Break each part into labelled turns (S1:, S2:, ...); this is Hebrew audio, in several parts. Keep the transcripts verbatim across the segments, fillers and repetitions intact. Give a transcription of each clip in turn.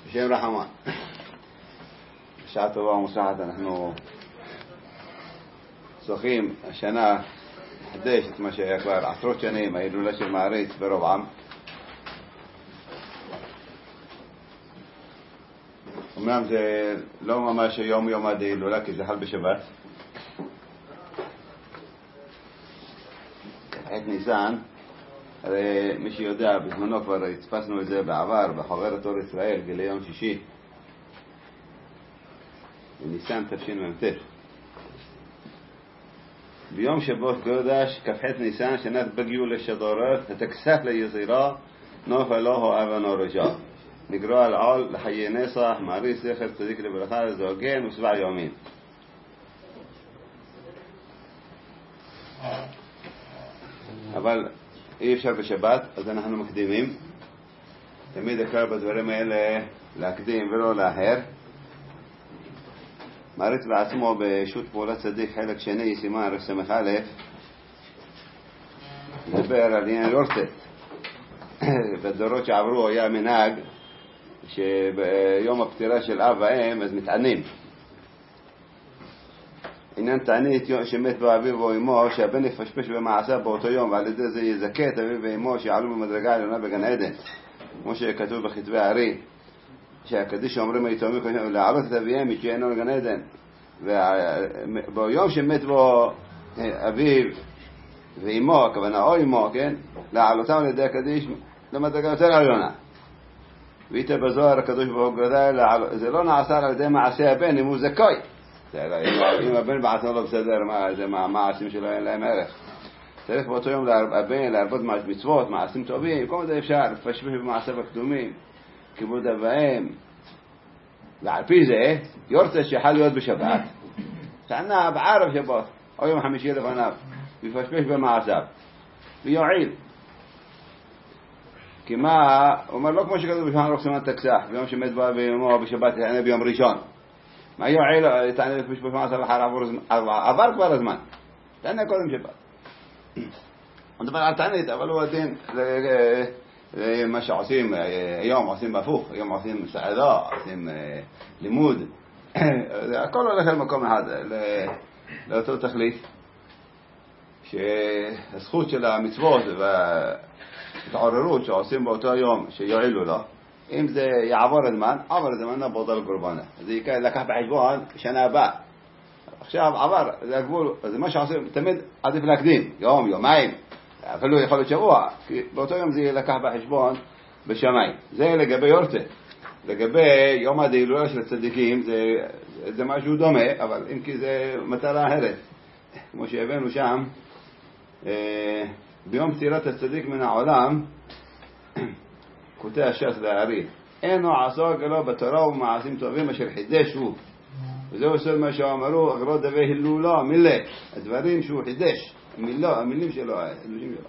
S1: בשם רחמן. בשעה טובה ומוצלחת אנחנו זוכים השנה לחדש את מה שהיה כבר עשרות שנים, ההילולה של מעריץ ברוב עם. אמנם זה לא ממש יום יום עד ההילולה כי זה חל בשבת. את ניסן, הרי מי שיודע, בזמנו כבר הצפסנו את זה בעבר בחוברת אור ישראל, גילי יום שישי בניסן תשמ"ט. ביום שבו קודש כ"ח ניסן שנת בגיעו לשדורת התכסף ליזירה נופל לו אבן הרשע נגרוע על עול לחיי נסח מעריץ זכר צדיק לברכה זוגן ושבע יומים. אבל אי אפשר בשבת, אז אנחנו מקדימים. תמיד אפשר בדברים האלה להקדים ולא לאחר. מעריץ בעצמו בשו"ת פעולת צדיק חלק שני סימן רסמך א' מדבר על עניין יורצת. בדורות שעברו היה מנהג שביום הפטירה של אב ואם אז מתענים. עניין תענית שמת באביו או אמו שהבן יפשפש במעשה באותו יום ועל ידי זה יזכה את אביו ואמו שיעלו במדרגה העליונה בגן עדן, כמו שכתוב בכתבי הארי שהקדיש אומרים היתומים להעלות את אביהם משיינו לגן עדן, וביום שמת בו אביו ואמו, הכוונה או אמו, כן, להעלותם על ידי הקדיש למדרגה יותר עליונה. ואיתה בזוהר הקדוש ברוך הוא גדל, זה לא נעשה על ידי מעשה הבן אם הוא זכאי. אם הבן בעצמו לא בסדר, מה המעשים שלו אין להם ערך. צריך באותו יום לבן להרבות מצוות, מעשים טובים, כל זה אפשר, לפשפש במעשיו הקדומים, כיבוד אב ואם. ועל פי זה, יורצה שיכול להיות בשבת, טענה בערב שבת, או יום חמישי לפניו, ויפשפש במעשיו, ויועיל. כי מה, הוא אומר לא כמו שכתוב בשולחן ערוך סימן תכסח, ביום שמת בו ביומו בשבת יענה ביום ראשון. מה יועיל תענה לפשפש במעשיו אחר עבר כבר הזמן. תענה קודם שבת. הוא מדבר על תענית, אבל הוא הדין מה שעושים היום, עושים בהפוך, היום עושים סעדה, עושים לימוד. הכל הולך על מקום אחד, לאותו תכלית. שהזכות של המצוות והתעוררות שעושים באותו יום שיועילו לו, אם זה יעבור הזמן, עבר הזמן נבודל קורבנה. זה לקח בחשבון שנה הבאה. עכשיו עבר, זה הגבול, זה מה שעושים, תמיד עדיף להקדים, יום, יומיים, אפילו יכול להיות שבוע, כי באותו יום זה לקח בחשבון בשמיים. זה לגבי יורצה. לגבי יום ההילולה של הצדיקים, זה, זה משהו דומה, אבל אם כי זה מטרה אחרת. כמו שהבאנו שם, ביום פטירת הצדיק מן העולם, קוטע ש"ס והארי, אינו עסוק אלא בתורה ובמעשים טובים אשר חידש הוא. וזהו סוד מה שאמרו אגרות דבי הילולה, מילה, הדברים שהוא חידש, מילה, המילים שלו, הילושים שלו.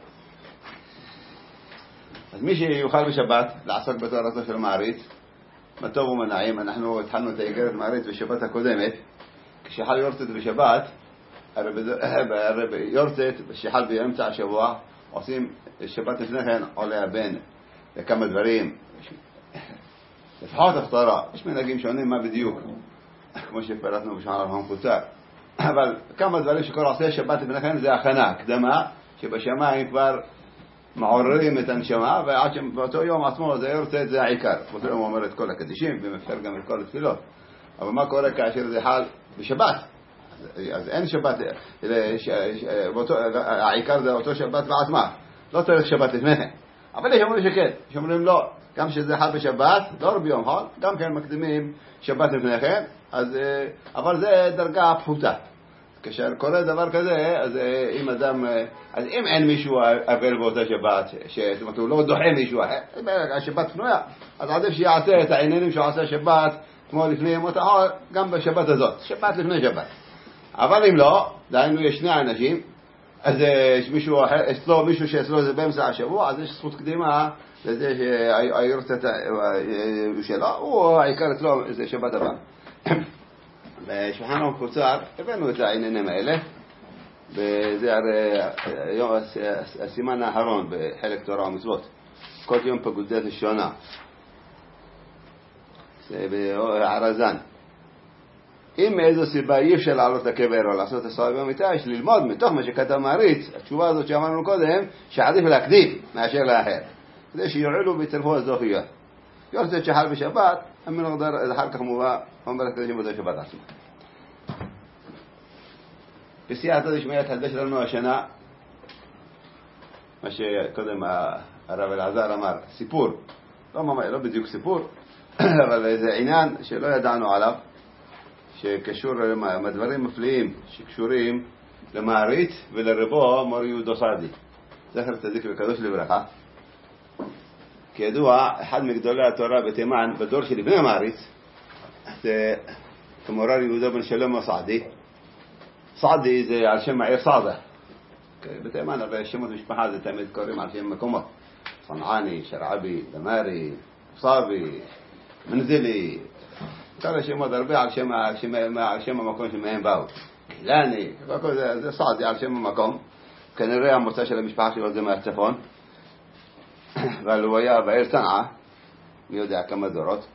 S1: אז מי שיוכל בשבת לעסוק בתורתו של מעריץ, מה טוב ומנעים. אנחנו התחלנו את האיגרת מעריץ בשבת הקודמת, כשחל יורצת בשבת, הרב יורצת שחל באמצע השבוע, עושים שבת לפני כן עולה הבן לכמה דברים, לפחות הפטרה, יש מנהגים שונים מה בדיוק, כמו שפרטנו בשולחן ערוך המקוצר, אבל כמה דברים שכל עושה שבת לפני כן זה הכנה, הקדמה, שבשמיים כבר מעוררים את הנשמה, ועד שבאותו יום עצמו זה יורצת, זה העיקר. באותו יום הוא אומר את כל הקדישים, ומאפשר גם את כל התפילות. אבל מה קורה כאשר זה חל בשבת? אז אין שבת, העיקר זה אותו שבת בעצמה, לא צריך שבת לפני כן. אבל יש אומרים שכן, יש אומרים לא, גם שזה חל בשבת, לא רק ביום חול, גם כן מקדימים שבת לפני כן, אז, אבל זה דרגה פחותה. כאשר קורה דבר כזה, אז אם אדם, אז אם אין מישהו אבל באותה שבת, זאת אומרת הוא לא דוחה מישהו, השבת פנויה, אז עדיף שיעשה את העניינים שעושה שבת, כמו לפני ימות החול, גם בשבת הזאת, שבת לפני שבת. אבל אם לא, דהיינו יש שני אנשים, אז יש מישהו אחר, אצלו, מישהו שאצלו זה באמצע השבוע, אז יש זכות קדימה לזה שהיורצת שלו, הוא העיקר אצלו זה שבת הבא. בשולחן ערוך המקוצר הבאנו את העניינים האלה, וזה הרי הסימן האחרון בחלק תורה ומצוות, כל יום פקודת השונה. בערזן. אם מאיזו סיבה אי אפשר לעלות לקבר או לעשות עשרה במיטה, יש ללמוד מתוך מה שכתב מעריץ, התשובה הזאת שאמרנו קודם, שעדיף להקדים מאשר לאחר. כדי שיועלו ויצרפו הזוכיות. יורצת שחל בשבת, אמין נقدر אחר כך מובא, אומרת כדי שמות השבת עצמה. בסייעתא דשמיא התחדש לנו השנה, מה שקודם הרב אלעזר אמר, סיפור, לא, לא בדיוק סיפור, אבל זה עניין שלא ידענו עליו, שקשור לדברים מפליאים שקשורים למעריץ ולרבו מור יהודה סעדי, זכר צדיק וקדוש לברכה. כידוע, אחד מגדולי התורה בתימן בדור של בני המעריץ זה כמורר יהודה בן שלמה סעדי. סעדי זה על שם העיר סעדה בתימן, אבל שמות משפחה זה תמיד קוראים על שם מקומות, صنعاني, שרעבי, דמרי, صابي, מנזלי, כל השמות הרבה על שם, על שם, על שם המקום שמהם באו. קהילני, זה, זה סעדי על שם המקום. כנראה המוצא של המשפחה שלו זה מהצפון, אבל הוא היה בעיר צנעה, מי יודע כמה דורות.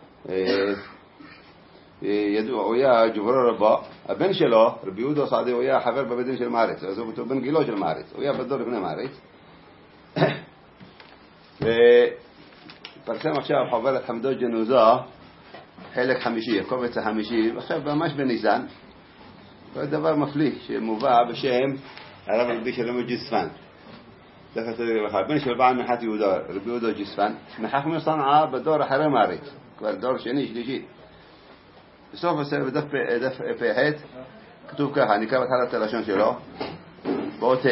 S1: ידוע, הוא היה ג'וברו רבו, הבן שלו, רבי יהודה סעדי, הוא היה חבר בבית דין של מעריץ, אז הוא בן גילו של מעריץ, הוא היה בדור לפני מעריץ. ופרסם עכשיו חוברת חמדות ג'נוזה, חלק חמישי, הקובץ החמישי, עכשיו ממש בניסן, זה דבר מפליא שמובא בשם הרב רבי שלמה ג'ספן. בן של בעל מנחת יהודה, רבי יהודה ג'ספן, מחכמי צנעא בדור אחרי מעריץ, כבר דור שני, שלישי. בסוף הספר בדף פ"ח כתוב ככה, אני אקרא בהתחלה את הלשון שלו, באות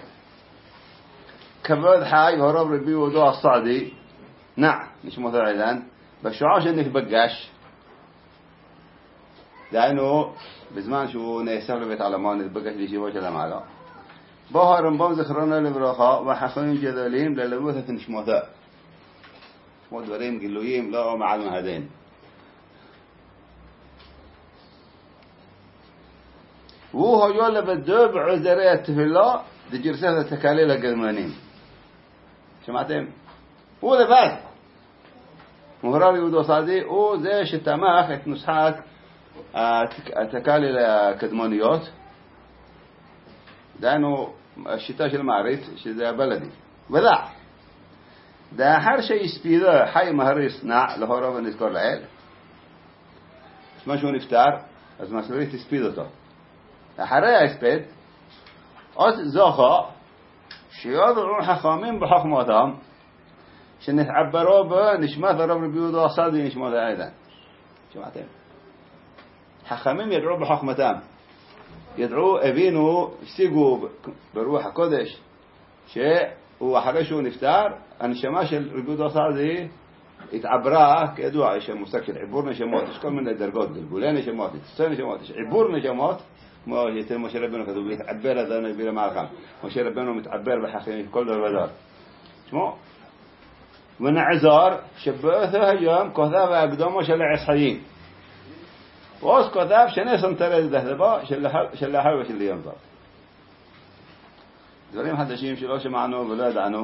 S1: כבוד חי הרב רבי יהודה הסעדי, נע, נשמות העידן, בשעה שנפגש, דהיינו, בזמן שהוא נאסף לבית עלמון, נתפגש לישיבות של המעלה, בו הרמב"ם זכרונו לברכה וחכמים גדולים ללמוד את נשמותו. נשמות דברים גילויים, לא מעל מהדין. והוא היה לבדו בעוזרי התפילה דגרסת התקליל הגרמנים. שמעתם? הוא לבד. מורר יהודה סעדי הוא זה שתמך את נוסחת התקליל הקדמוניות, דהיינו השיטה של מעריץ שזה הבלדי. ודע, לאחר שהספידו חי מהריס נע להורו ונזכור לאל, משהו נפטר, אז מסריץ הספיד אותו. אחרי ההספד, עוד זוכה שיודעו חכמים בחוכמתם, שנתעברו בו נשמת הרב רבי יהודה הסעדי נשמת העידן. שמעתם? חכמים ידעו בחוכמתם, ידעו, הבינו, השיגו ברוח הקודש, שהוא אחרי שהוא נפטר, הנשמה של רבי יהודה הסעדי התעברה, כידוע, יש מושג של עיבור נשמות, יש כל מיני דרגות, גלגולי נשמות, תצא נשמות, יש עיבור נשמות, כמו יותר משה רבנו כתוב, להתעבר אדוני בילה מערכם, משה רבנו מתעבר בחכמים, כל דבר ודבר. תשמעו, ונעזר שבאותו היום כותב ההקדומו של העשיים, ואז כותב שני סנטרי דהדבו של לאחר ושל יום זאת. דברים חדשים שלא שמענו ולא ידענו.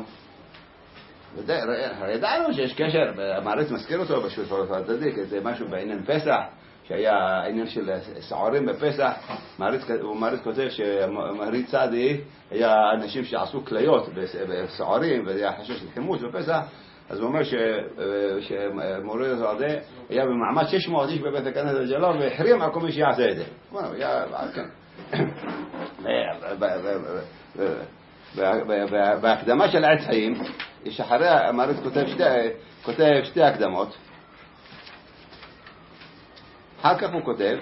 S1: ידענו שיש קשר, המעריץ מזכיר אותו בשביל הדדיק, זה משהו בעניין פסח, שהיה עניין של סעורים בפסח. הוא מעריץ כותב שמעריץ צעדי היה אנשים שעשו כליות בסעורים, וזה היה חשש של חימוש בפסח. אז הוא אומר שמורי הזה היה במעמד שש מאות איש בבית הכנת הג'לול והחרים על כל מי שיעשה את זה. בהקדמה של העץ חיים, יש אחרי המעריץ כותב שתי הקדמות. אחר כך הוא כותב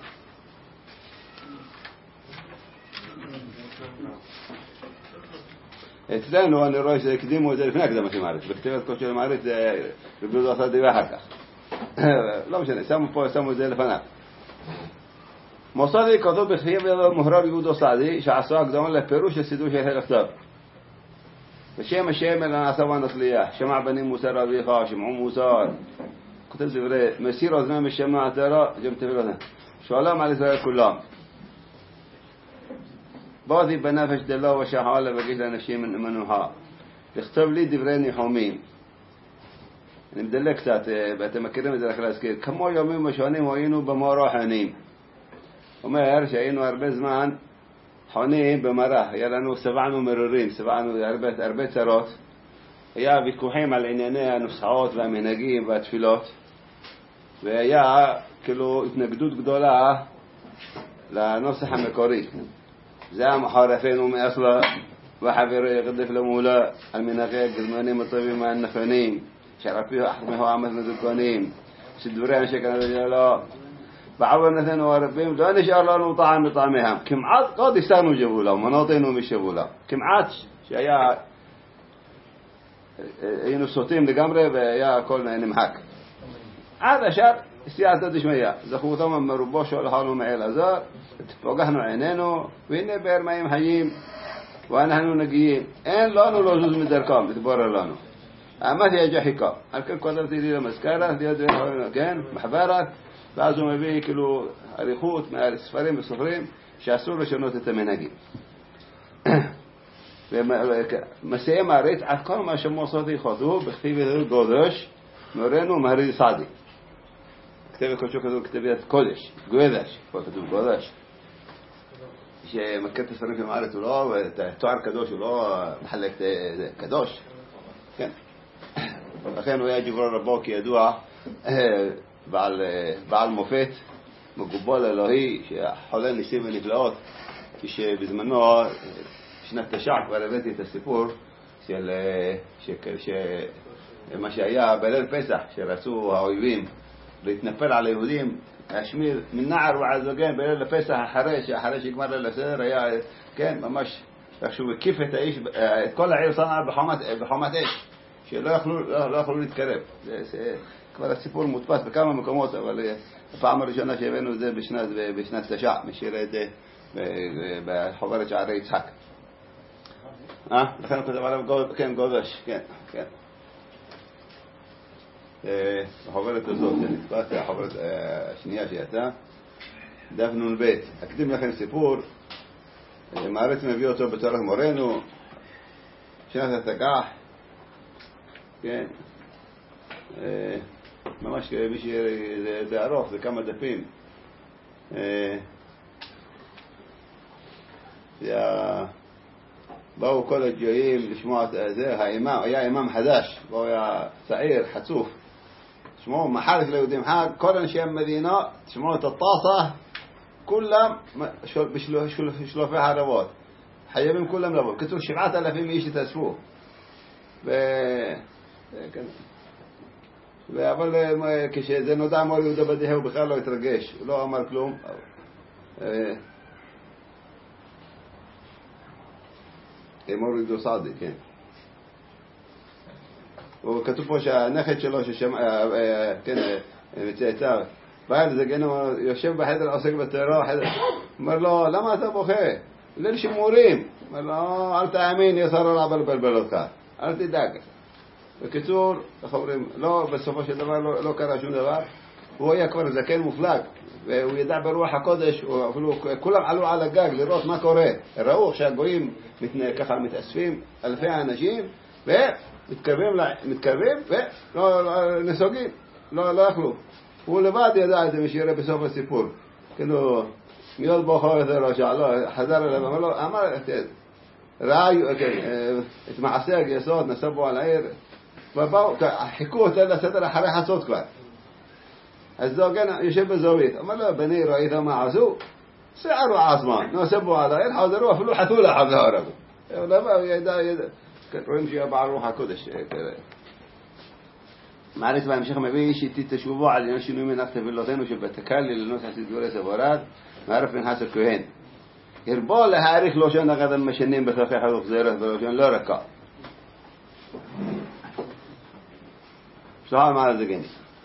S1: אצלנו אני רואה שהקדימו את זה לפני הקדמה של מעריץ, בכתיבת קודש של מעריץ זה רבי יהודה הסעדי ואחר כך, לא משנה, שמו פה, שמו את זה לפניו. מוסדי כתוב בכתיב מורר יהודה סעדי שעשו הקדמה לפירוש הסידור של לכתוב, בשם השם אלא נעשה ונצליח, שמע בנים מוסר אביך, שמעו מוסר, כותב דברי מסיר אוזנם בשמע התורה, גם תפילותיהם, שלום על ישראל כולם. באתי בנפש דלה ושחלה ובגיש לאנשים מנוחה, לכתוב לי דברי ניחומים. אני מדלג קצת, ואתם מכירים את זה רק להזכיר, כמו יומים ושונים היינו במורה חונים. אומר שהיינו הרבה זמן חונים במרה, היה לנו, שבענו מרורים, שבענו הרבה, הרבה צרות, היה ויכוחים על ענייני הנוסחאות והמנהגים והתפילות, והיה כאילו התנגדות גדולה לנוסח המקורי. זה המחורפינו מאסלה וחבר יقدف למולה המנהגי הגזמנים הטובים והנכונים שערפיו אחמהו עמד מזוקונים שדברי אנשי כאן לא بعور نثني وربهم ده نشأ الله نطعم طعمهم كم عاد قد يستانوا جبولا ومناطقهم مش جبولا كم عاد شيء ينو صوتين لجمرة ويا كلنا نمحك هذا شر سياسة دشمية زخوتهم مربوش ولا حالهم معي الأزار فوقهنا عينينه وين بير ما يمحيين ونحن نجيين إن لانو لوجوز من دركام تبارر لانو أما هي جحكة الكل قدرت لي مسكرة دياد وين كان محبرات بعضهم يبيه كيلو أريخوت مع السفرين بالسفرين شاسور لشنوت التمناجي مسيح مريت عفكار ما شموا صوتي خذوه بختيبه القدش نورينه مهري صادي كتابه كتشو كتب كتابات كودش قدش وكتب قدش شيء مكتب السفرين في معارض الله وتعر كدوش الله محلك كدوش كان أخيرا ويا جبران رباك يدوع בעל, בעל מופת, מגובל אלוהי, שחולל ניסים ונפלאות, כשבזמנו, שנת תשע, כבר הבאתי את הסיפור של, מה שהיה בליל פסח, שרצו האויבים להתנפל על היהודים, להשמיר מנער ועד זוגן בליל הפסח, אחרי שאחרי שיגמר ליל הסדר, היה, כן, ממש, איך שהוא הקיף את האיש, את כל העיר סנעה בחומת, בחומת אש, שלא יכלו, לא, לא יכלו להתקרב. זה, זה, כבר הסיפור מודפס בכמה מקומות, אבל הפעם הראשונה שהבאנו את זה בשנת, בשנת תשע, משאיר את זה בחוברת שערי יצחק. אה? לכן הוא כתב עליו, כן, גודש, כן, כן. בחוברת הזאת, שנתפס, החוברת השנייה שיצאה, דף נון בית. אקדים לכם סיפור, מערץ מביא אותו בצורך מורנו, שנת התקח, כן. ממש מי שזה ארוך, זה כמה דפים. באו כל הג'ויים לשמוע את זה, האימם, היה אימם חדש, באו היה צעיר, חצוף. תשמעו, מחלק ליהודים חג, כל אנשי המדינה, תשמעו את הטאסה, כולם בשלופי חרבות. חייבים כולם לבוא. כתוב שבעת אלפים איש התאספו. ו... אבל כשזה נודע אמר יהודה בדיחה הוא בכלל לא התרגש, הוא לא אמר כלום. אמור יהודו סעדי, כן. וכתוב פה שהנכד שלו ששמע, כן, מצאצאו, בא לזה גנו, יושב בחדר עוסק בתורה, אומר לו, למה אתה בוכה? ליל שימורים. אומר לו, אל תאמין, יסר רע בלבל אותך, אל תדאג. בקיצור, איך אומרים, לא, בסופו של דבר לא, לא קרה שום דבר. הוא היה כבר זקן מופלג, והוא ידע ברוח הקודש, אפילו כולם עלו על הגג לראות מה קורה. ראו שהגויים ככה מתאספים, אלפי האנשים, ומתקרבים, מתקרבים, ונסוגים, לא, לא יכלו. הוא לבד ידע את זה משירה בסוף הסיפור. כאילו, מיד בוחר את הראשה, לא, חזר אליו, אמר לו, אמר, ראה את מעשי הגייסות, נסבו על העיר, ובאו, חיכו אותה לסדר אחרי חצות כבר. אז זוגן יושב בזווית, אמר לו, בני ראית מה עשו? סערו עצמם, נסבו על העיר, חזרו, אפילו חתולה חבלה הרבו. ולמה, ידע, ידע, רואים שיהיה בעל רוח הקודש. מעריץ בהמשך מביא שתתשובו על עניין שינוי מנח תפילותינו שבתקלי לנוסח סידורי סבורת, מערף פנחס הכהן. הרבו להעריך לושון אגד המשנים בסופי חלוך זרת ולושון לא רכה. שלחה מה זה גני.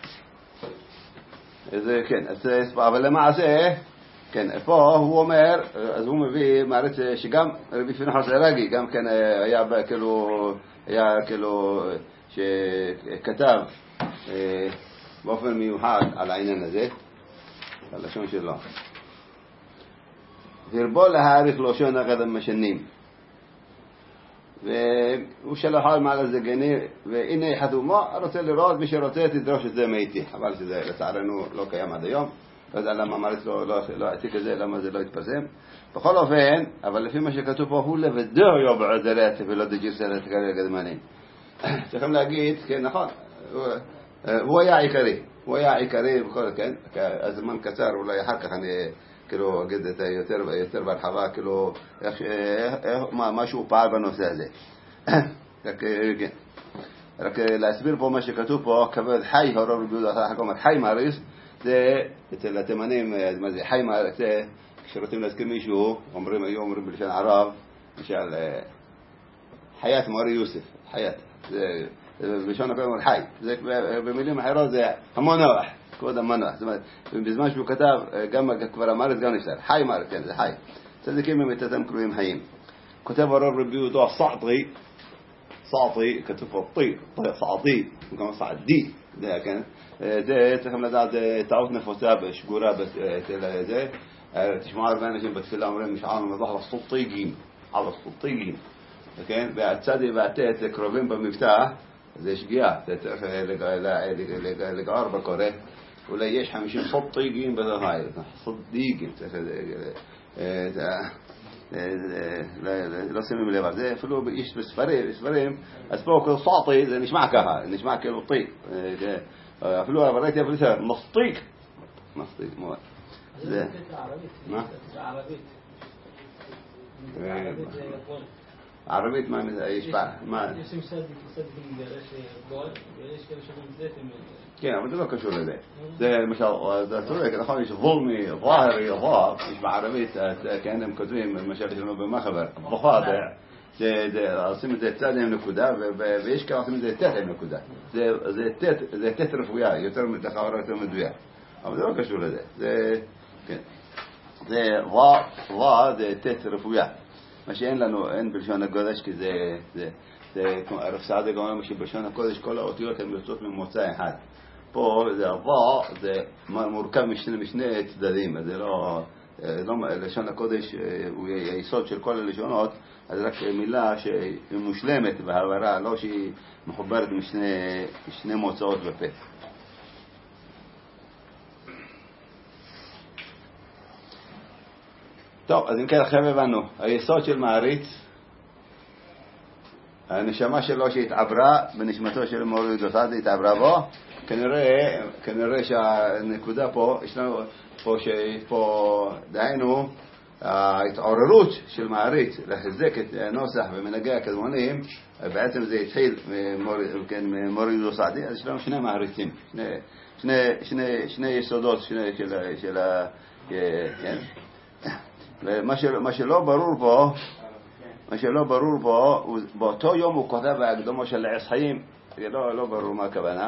S1: זה כן, אבל למעשה, כן, פה הוא אומר, אז הוא מביא מעריץ שגם רבי פנחס עירגי, גם כן היה כאילו, היה כאילו, שכתב באופן מיוחד על העניין הזה, על לשון שלו. והרבו להעריך לושון אגד המשנים. והוא שלח על מעל הזה גני, והנה חתומו, רוצה לראות, מי שרוצה תדרוש את זה מאיתי. חבל שזה לצערנו לא קיים עד היום, לא יודע למה אמרת לו, לא, לא עתיק את זה, למה זה לא התפרסם. בכל אופן, אבל לפי מה שכתוב פה, הוא לבדו יובע דרת ולא דג'ירסלת כאלה גדמנים. צריכים להגיד, כן, נכון, הוא, הוא היה עיקרי, הוא היה עיקרי בכל, כן, הזמן קצר, אולי אחר כך אני כאילו אגיד את יותר, יותר ברחבה, כאילו, איך, איך, מה, משהו פעל בנושא הזה. רק, כן. רק להסביר פה מה שכתוב פה, כבוד חי, הרוב רביעוד, חכומת חי מעריס, זה, אצל התימנים, מה זה, חי מעריס, זה, כשרוצים להזכיר מישהו, אומרים, היו אומרים בלשון ערב, למשל, חיית מורי יוסף, חיית, זה, בלשון הפעם אומר חי, זה, במילים אחרות זה המונוח, כבוד המונוח, זאת אומרת, בזמן שהוא כתב, גם כבר המארץ גם נפסר, חי מארץ, כן, זה חי, צדיקים ממיתתם קרויים חיים. כותב הרב רבי יהודה סעטי, סעטי, כתוב פה טי, סעטי, וגם סעדי, זה, כן, זה צריכים לדעת, טעות נפוצה בשגורה, זה, תשמעו הרבה אנשים בתפילה אומרים משערנו מזוח על הסולטייגים, על הסולטייגים, כן? והצדי והתת קרובים במבטא, זה שגיאה, זה צריך לגער בקורא, אולי יש חמישים סולטייגים בזהי, סולטייגים, צריך לא שמים לב על זה, אפילו יש בספרים, אז פה כל סעטי זה נשמע ככה, נשמע כאילו טי, אפילו ראיתי אפילו זה מסטיק, מסטיק מאוד. זה מה? ערבית מה יש בה? מה?
S2: יש מסד מסד בגרש בול ויש כאלה שאומרים זיתים.
S1: כן, אבל זה לא קשור לזה. זה למשל, זה צודק, נכון, יש ظلمي ظاهري ضاب, יש בערבית כאנם כותבים, למשל יש לנו במחבר, ضفادع, זה עושים את זה צד עם נקודה, ויש כאלה עושים את זה תת עם נקודה. זה תת רפויה, יותר מתחרה, יותר מדויק. אבל זה לא קשור לזה. זה כן. זה וא, וא, זה תת רפויה. מה שאין לנו, אין בלשון הקודש, כי זה, זה, זה, כמו הרב סעדה גם אומר שבלשון הקודש כל האותיות הן יוצאות ממוצא אחד. פה זה וא, זה מורכב משני, משני צדדים, זה לא, לא, לשון הקודש הוא היסוד של כל הלשונות, אז רק מילה שהיא מושלמת בהעברה, לא שהיא מחוברת משני, משני מוצאות בפה. טוב, אז אם כן עכשיו הבנו, היסוד של מעריץ, הנשמה שלו שהתעברה בנשמתו של מורי דוסאדי התעברה בו, כנראה, כנראה שהנקודה פה, יש לנו פה שפה דהיינו, ההתעוררות של מעריץ לחזק את הנוסח ומנהגי הקדמונים, בעצם זה התחיל ממורי דוסאדי, אז יש לנו שני מעריצים, שני, שני, שני, שני יסודות שני, של, של, כן? מה שלא, מה שלא ברור פה, מה שלא ברור פה, באותו יום הוא כותב בהקדומו של עץ חיים, לא, לא ברור מה הכוונה,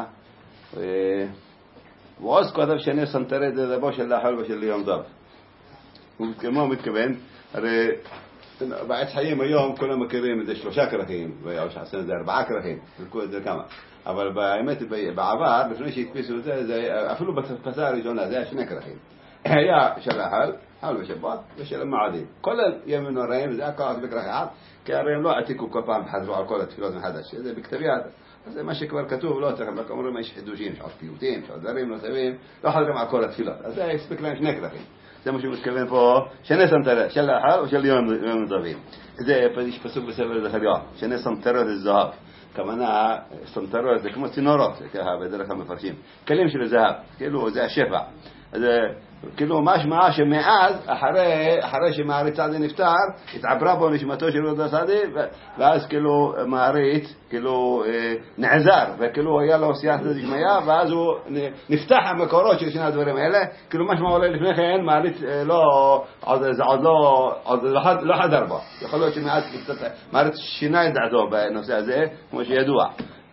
S1: ועוז כותב שאני סנטרד לדבו של לאחל ושל יום דב. מה הוא מתכוון? הרי בעץ חיים היום כולם מכירים את זה שלושה כרכים, או שעשינו את זה ארבעה כרכים, תלכו את זה כמה. אבל באמת בעבר, לפני שהתפיסו את זה, זה אפילו בתפסה הראשונה, זה היה שני כרכים. היה של החל, חל ושבת ושל המעדים. כל הימים הרעים, זה היה כל בכרך אחד, כי הרי הם לא עתיקו כל פעם חזרו על כל התפילות מחדש. זה בכתב יד, זה מה שכבר כתוב, לא צריך, רק אומרים יש חידושים, יש עוד פיוטים, יש עוד דברים נוספים, לא חזרים על כל התפילות. אז זה הספיק להם שני כרכים. זה מה שמתכוון פה, שני סנטרות, של החל ושל יום דבים. זה יש פסוק בספר זכריה, שני סנטרות לזהב. כמובן, סנטרות זה כמו צינורות, ככה בדרך המפרשים. כלים של זהב, כאילו זה השפע. אז כאילו משמע שמאז, אחרי, אחרי שמעריץ צעדי נפטר, התעברה בו נשמתו של יהודה צעדי, ואז כאילו מעריץ, כאילו נעזר, וכאילו היה לו סייעתא דשמיא, ואז הוא נפתח המקורות של שני הדברים האלה, כאילו משמע אולי לפני כן, מעריץ לא, עוד, עוד לא, עוד לא חדר בו. יכול להיות שמאז מעריץ שינה את דעתו בנושא הזה, כמו שידוע.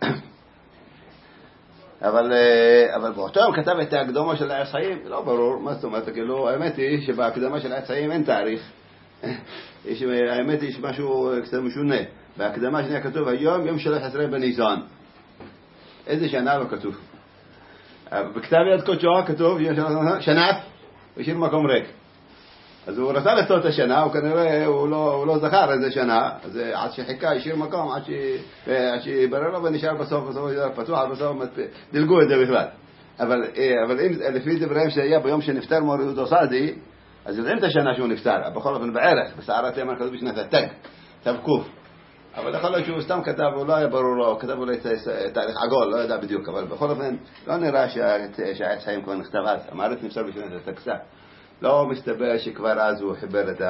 S1: אבל, אבל באותו יום כתב את ההקדמה של העץ חיים, לא ברור, מה זאת אומרת, כאילו, האמת היא שבהקדמה של העץ חיים אין תאריך. האמת היא שמשהו קצת משונה. בהקדמה שנייה כתוב היום, יום שלוש עשרה בניסן. איזה שנה לא כתוב? בכתב יד קודשו כתוב, שנף, ושאיר מקום ריק. אז הוא רצה לכתוב את השנה, וכנראה הוא לא, הוא לא זכר איזה שנה, אז עד שחיכה, השאיר מקום, עד, ש... עד שיברר לו ונשאר בסוף, בסוף פתוח, בסוף דלגו את זה בכלל. אבל, אבל אם, לפי דבריהם שהיה ביום שנפטר מור יהודה סעדי, אז יודעים את השנה שהוא נפטר, בכל אופן בערך, בסערת ימן כתוב בשנת התג, תו קוף. אבל יכול להיות שהוא סתם כתב, הוא לא היה ברור לו, כתב אולי תאריך עגול, לא יודע בדיוק, אבל בכל אופן לא נראה שהעץ חיים כבר נכתב אז, המערכת נפטר בשנת התקסה. לא מסתבר שכבר אז הוא חיבר את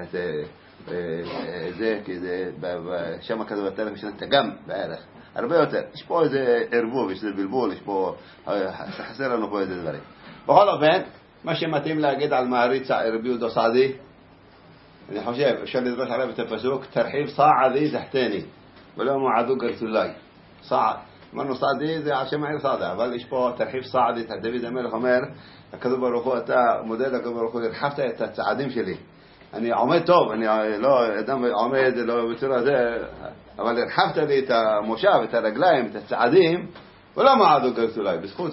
S1: זה, כי זה שם כזה בתאריך בשנת תגם בערך, הרבה יותר. יש פה איזה ערבוב, יש איזה בלבול, יש פה, חסר לנו פה איזה דברים. בכל אופן, מה שמתאים להגיד על מעריץ רבי יהודה סעדי, אני חושב, אפשר לדרוש עליו את הפסוק, תרחיב סעדי תחתני, ולא מועדו גרסולי. סעד, אמרנו סעדי זה על שם העיר סעדה, אבל יש פה תרחיב סעדי, דוד המלך אומר, הקדוש ברוך הוא, אתה מודה לקדוש ברוך הוא, הרחבת את הצעדים שלי. אני עומד טוב, אני לא אדם עומד לא בצורה זה, אבל הרחבת לי את המושב, את הרגליים, את הצעדים, ולא מועדו גרסולי, בזכות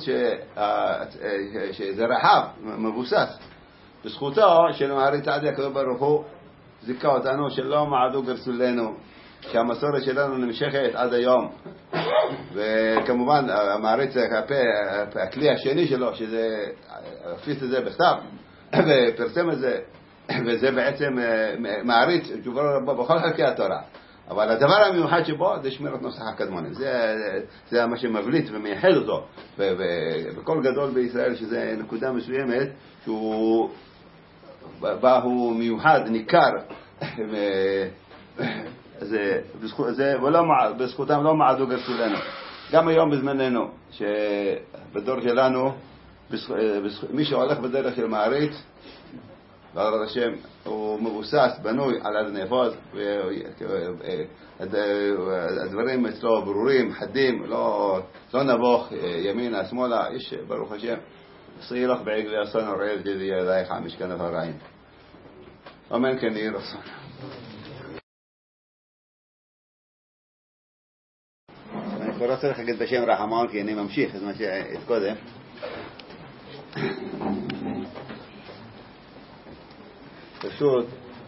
S1: שזה רחב, מבוסס. בזכותו של מעריץ סעדי הקדוש ברוך הוא זיכה אותנו שלא מעדו גרסולנו, שהמסורת שלנו נמשכת עד היום. וכמובן המעריץ הכלי השני שלו, שזה הפיץ את זה בכתב ופרסם את זה, וזה בעצם מעריץ ג'ובר רבו בכל חלקי התורה. אבל הדבר המיוחד שבו זה שמירת נוסח הקדמונים, זה, זה מה שמבליט ומייחד אותו בכל גדול בישראל, שזה נקודה מסוימת שהוא בה הוא מיוחד, ניכר, זה, זה, ולא, בזכותם לא מעדו גרסולנו. גם היום בזמננו, שבדור שלנו, מי שהולך בדרך של מעריץ, בעזרת השם, הוא מבוסס, בנוי על אדני פוז, והדברים אצלו ברורים, חדים, לא, לא נבוך ימינה, שמאלה, יש ברוך השם, صيرخ بعقل أصلا ورعيل جدي ذايخ عم مشكلة فرعين ومن كان يرصن אני כבר רוצה לחגת בשם רחמן כי אני ממשיך את מה שהתקודם. פשוט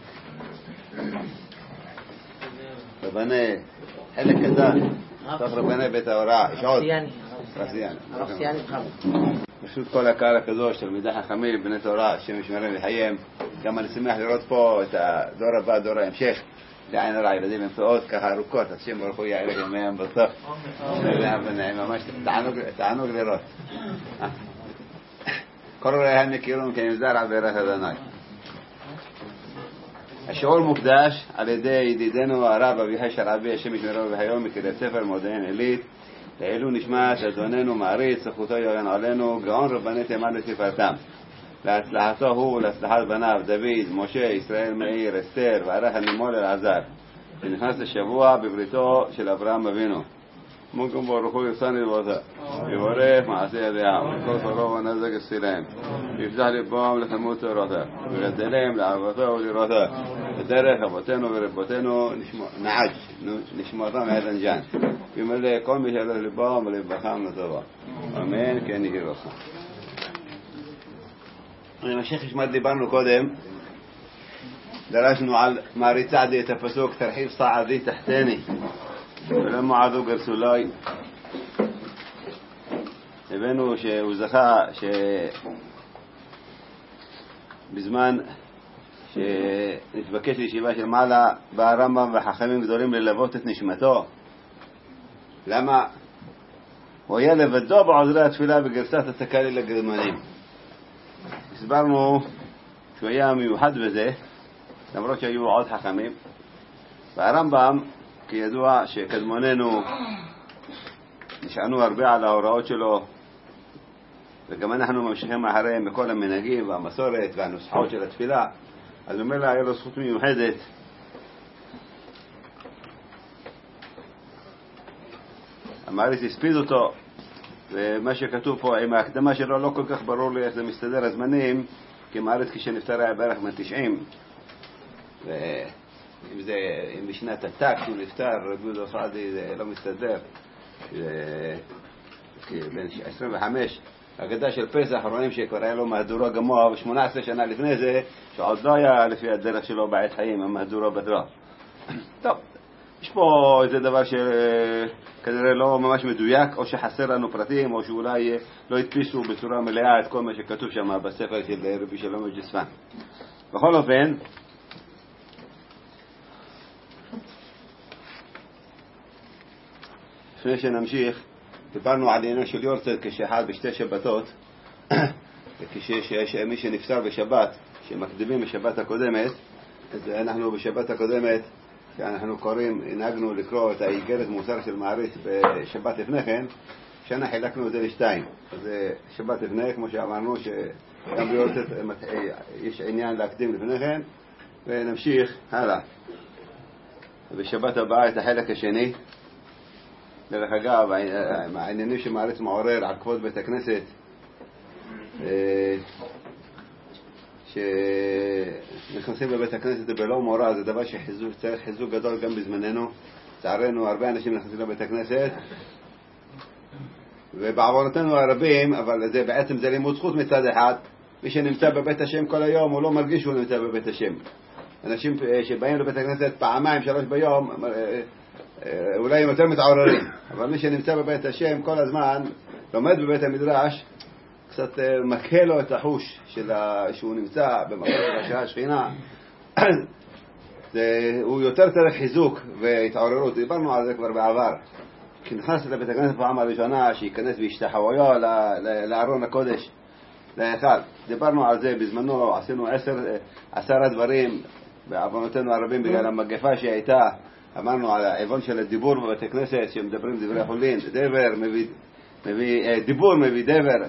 S1: רבני חלק קטן סוף רבני בית ההוראה יש עוד רסיאני רסיאני פשוט כל הקהל הקדוש של תלמידי חכמים בני תורה שמשמרים לחיים. גם אני שמח לראות פה את הדור הבא, דור ההמשך לעין הרע, ילדים עם פאות ככה ארוכות, השם ברוך הוא יעלה ימיהם בסוף ממש תענוג לראות. כל רואיהם יכירון כנזרע בערך אדוני. השיעור מוקדש על ידי ידידנו הרב אביחי שרעבי השם ישמרו והיום מקריית ספר מודיעין עילית לעילוי נשמת אדוננו מעריץ זכותו יגן עלינו גאון רבני תימן ותפארתם להצלחתו הוא ולהצלחת בניו דוד, משה, ישראל, מאיר, אסתר וערך הנימול אלעזר שנכנס לשבוע בבריתו של אברהם אבינו. מונקום ברוך הוא ירסן לבותה יבורך מעשה ידיהם כל תורו ונזק הסילהם ויפתח לבם לחמות תורתה ויגדלם לעבודתו ולראותו בדרך אבותינו ורבותינו נעג' נשמרתם עדן ג'ן וימלא כל מי שהלך לבם ולבחם לטובה אמן כן יהי רצון. אני ממשיך מה דיברנו קודם, דרשנו על מעריץ סעדי את הפסוק תרחיב סעדי תחתני ולא מעדו גרסולי. הבאנו שהוא זכה שבזמן שנתבקש לישיבה של מעלה בא הרמב"ם וחכמים גדולים ללוות את נשמתו. למה? הוא היה לבדו בעוזרי התפילה בגרסת התקלי לגרמנים. הסברנו שהוא היה מיוחד בזה למרות שהיו עוד חכמים. והרמב"ם כידוע שקדמוננו נשענו הרבה על ההוראות שלו וגם אנחנו ממשיכים אחריהם בכל המנהגים והמסורת והנוסחאות של התפילה, אז במילא היה לו זכות מיוחדת המעריץ הספיד אותו. ומה שכתוב פה עם ההקדמה שלו לא כל כך ברור לי איך זה מסתדר הזמנים, כי מעריץ כשנפטר היה בערך בין תשעים, ואם זה אם בשנת התק שהוא נפטר רבי יהודה סעדי זה לא מסתדר, כי בין עשרים וחמש הגדה של פסח, רואים שכבר היה לו מהדורה גמוה, ו-שמונה עשרה שנה לפני זה, שעוד לא היה לפי הדרך שלו בעת חיים, המהדורה בדרה. טוב, יש פה איזה דבר שכנראה לא ממש מדויק, או שחסר לנו פרטים, או שאולי לא הדפיסו בצורה מלאה את כל מה שכתוב שם בספר של רבי שלום ג'ספן. בכל אופן, לפני שנמשיך, דיברנו על עניין של יורצייט כשחל בשתי שבתות, וכשיש מי שנפטר בשבת, שמקדימים בשבת הקודמת, אז אנחנו בשבת הקודמת, שאנחנו קוראים, הנהגנו לקרוא את האיגרת מוסר של מעריץ בשבת לפני כן, שנה חילקנו את זה לשתיים. אז שבת לפני, כמו שאמרנו, שגם ביורצייט יש עניין להקדים לפני כן, ונמשיך הלאה. בשבת הבאה את החלק השני. דרך אגב, העניינים שמעריץ מעורר על כבוד בית הכנסת, שנכנסים לבית הכנסת בלא מורא, זה דבר שצריך חיזוק גדול גם בזמננו. לצערנו הרבה אנשים נכנסים לבית הכנסת, ובעוונותינו הרבים, אבל זה בעצם זה לימוד זכות מצד אחד. מי שנמצא בבית השם כל היום, הוא לא מרגיש שהוא נמצא בבית השם. אנשים שבאים לבית הכנסת פעמיים, שלוש ביום, אולי הם יותר מתעוררים, אבל מי שנמצא בבית השם כל הזמן, לומד בבית המדרש, קצת מקה לו את החוש של שהוא נמצא במקום השעה השכינה, הוא יותר צריך חיזוק והתעוררות. דיברנו על זה כבר בעבר, כי נכנס לבית הכנסת פעם הראשונה, שיכנס וישתחוויו לארון הקודש, להיכל. דיברנו על זה בזמנו, עשינו עשר, עשרה דברים בעוונותינו הרבים בגלל המגפה שהייתה. אמרנו על העוון של הדיבור בבית הכנסת, שמדברים דברי חולין, דבר מביא, מביא, דיבור מביא דבר,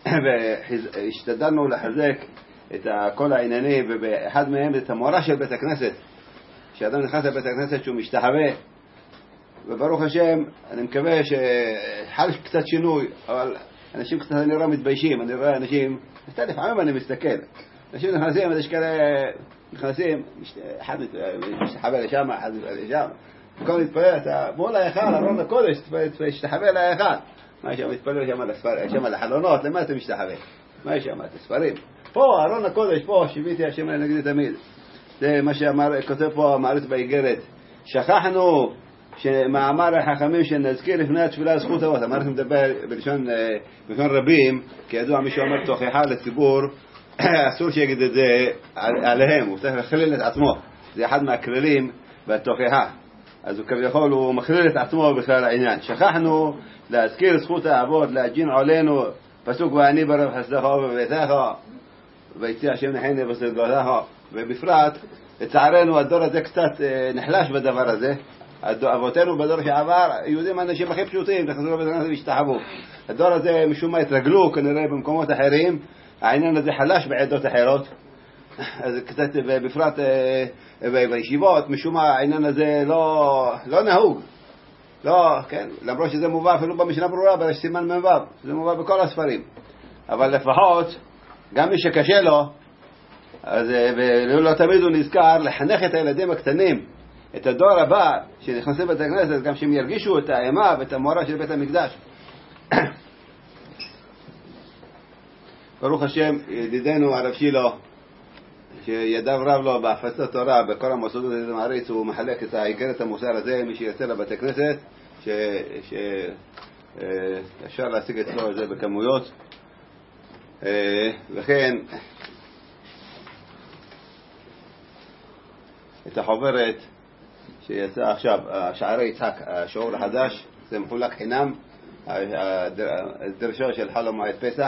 S1: והשתדלנו לחזק את כל העניינים, ובאחד מהם את המורה של בית הכנסת, כשאדם נכנס לבית הכנסת שהוא משתחווה, וברוך השם, אני מקווה שחל קצת שינוי, אבל אנשים קצת נראה מתביישים, אני רואה אנשים, לפעמים אני מסתכל, אנשים נכנסים, יש כאלה נכנסים, אחד משתחווה לשם, אחד לשם, במקום להתפלל, אתה בוא להיכל, ארון הקודש, תשתחווה להיכל. מה יש שם? מתפלל שם על החלונות, למה אתה משתחווה? מה יש שם? את הספרים. פה, ארון הקודש, פה, שיביתי השם לנגדי תמיד. זה מה שכותב פה המעריץ באיגרת. שכחנו שמאמר החכמים שנזכיר לפני התפילה זכות אבות. המעריץ מדבר בלשון רבים, כי ידוע מי שאומר תוכחה לציבור, אסור שיגיד את זה עליהם, הוא צריך להכליל את עצמו. זה אחד מהכללים בתוכחה. אז הוא כביכול הוא מכליל את עצמו בכלל העניין. שכחנו להזכיר זכות האבות, להג'ין עלינו, פסוק ואני ברב חסדך ובביתך, ויציע השם נחני בסדגותך. ובפרט, לצערנו הדור הזה קצת נחלש בדבר הזה. אבותינו בדור שעבר, יהודים אנשים הכי פשוטים, תחזרו לבית הכנסת והשתחוו. הדור הזה משום מה התרגלו כנראה במקומות אחרים, העניין הזה חלש בעדות אחרות, אז קצת בפרט בישיבות, משום מה העניין הזה לא, לא נהוג, לא, כן, למרות שזה מובא אפילו במשנה ברורה, בראש סימן מבב, זה מובא בכל הספרים, אבל לפחות, גם מי שקשה לו, אז לא תמיד הוא נזכר לחנך את הילדים הקטנים, את הדור הבא שנכנסים בית הכנסת, גם שהם ירגישו את האימה ואת המורה של בית המקדש. ברוך השם, ידידנו הרב שילו, שידיו רב לו בהפצת תורה בכל המוסדות הזה מעריץ, הוא מחלק את האיגרת המוסר הזה, מי שיצא לבתי כנסת, שאפשר להשיג אצלו את זה בכמויות. וכן, את החוברת שיצא עכשיו, שערי יצחק, השיעור החדש, זה מחולק חינם, הדרשה של חל המועד פסח.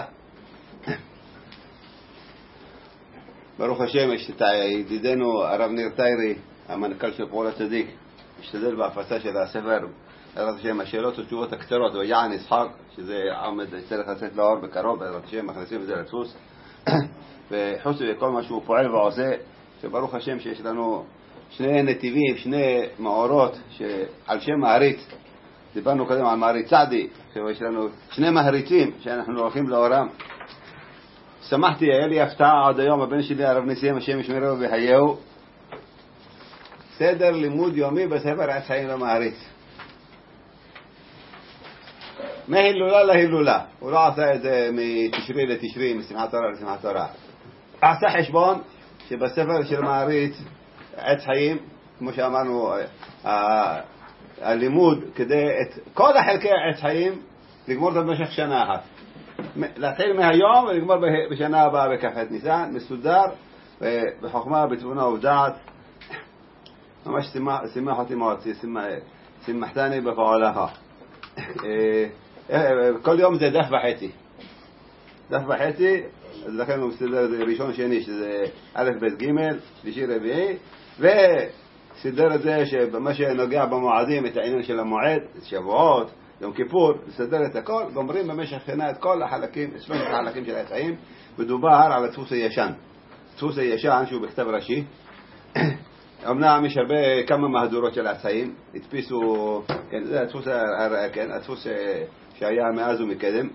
S1: ברוך השם, יש את ידידנו הרב ניר טיירי, המנכ"ל של פועל הצדיק, משתדל בהפצה של הספר, בעזרת השם, השאלות ותשובות הקצרות, ויען ישחק, שזה עומד, צריך לצאת לאור בקרוב, בעזרת השם, מכניסים את זה לדפוס, וחוץ וכל מה שהוא פועל ועושה, שברוך השם שיש לנו שני נתיבים, שני מאורות, שעל שם מעריץ, דיברנו קודם על מעריץ צעדי, שיש לנו שני מהריצים שאנחנו הולכים לאורם. שמחתי, היה לי הפתעה עד היום, הבן שלי הרב ניסים, השם ישמרו וחיהו, סדר לימוד יומי בספר עץ חיים למעריץ. מהילולה להילולה. הוא לא עשה את זה מתשרי לתשרי, משמחת תורה לשמחת תורה. עשה חשבון שבספר של מעריץ עץ חיים, כמו שאמרנו, הלימוד כדי את כל החלקי עץ חיים לגמור אותו במשך שנה אחת. להתחיל מהיום ולגמור בשנה הבאה בכ"ח ניסן, מסודר, בחוכמה, בתבונה ובדעת. ממש שימח אותי מאוד, שימחתני בפעולך. כל יום זה דף וחצי. דף וחצי, אז לכן הוא מסתדר ראשון שני, שזה א' ב' ג', שלישי רביעי, וסידר את זה שבמה שנוגע במועדים, את העניין של המועד, שבועות, יום כיפור, לסדר את הכל, גומרים במשך שנה את כל החלקים, שלושת החלקים של החיים. מדובר על הדפוס הישן. הדפוס הישן שהוא בכתב ראשי. אמנם יש הרבה כמה מהדורות של החיים, הדפיסו, כן, זה הדפוס, כן, הדפוס שהיה מאז ומקדם.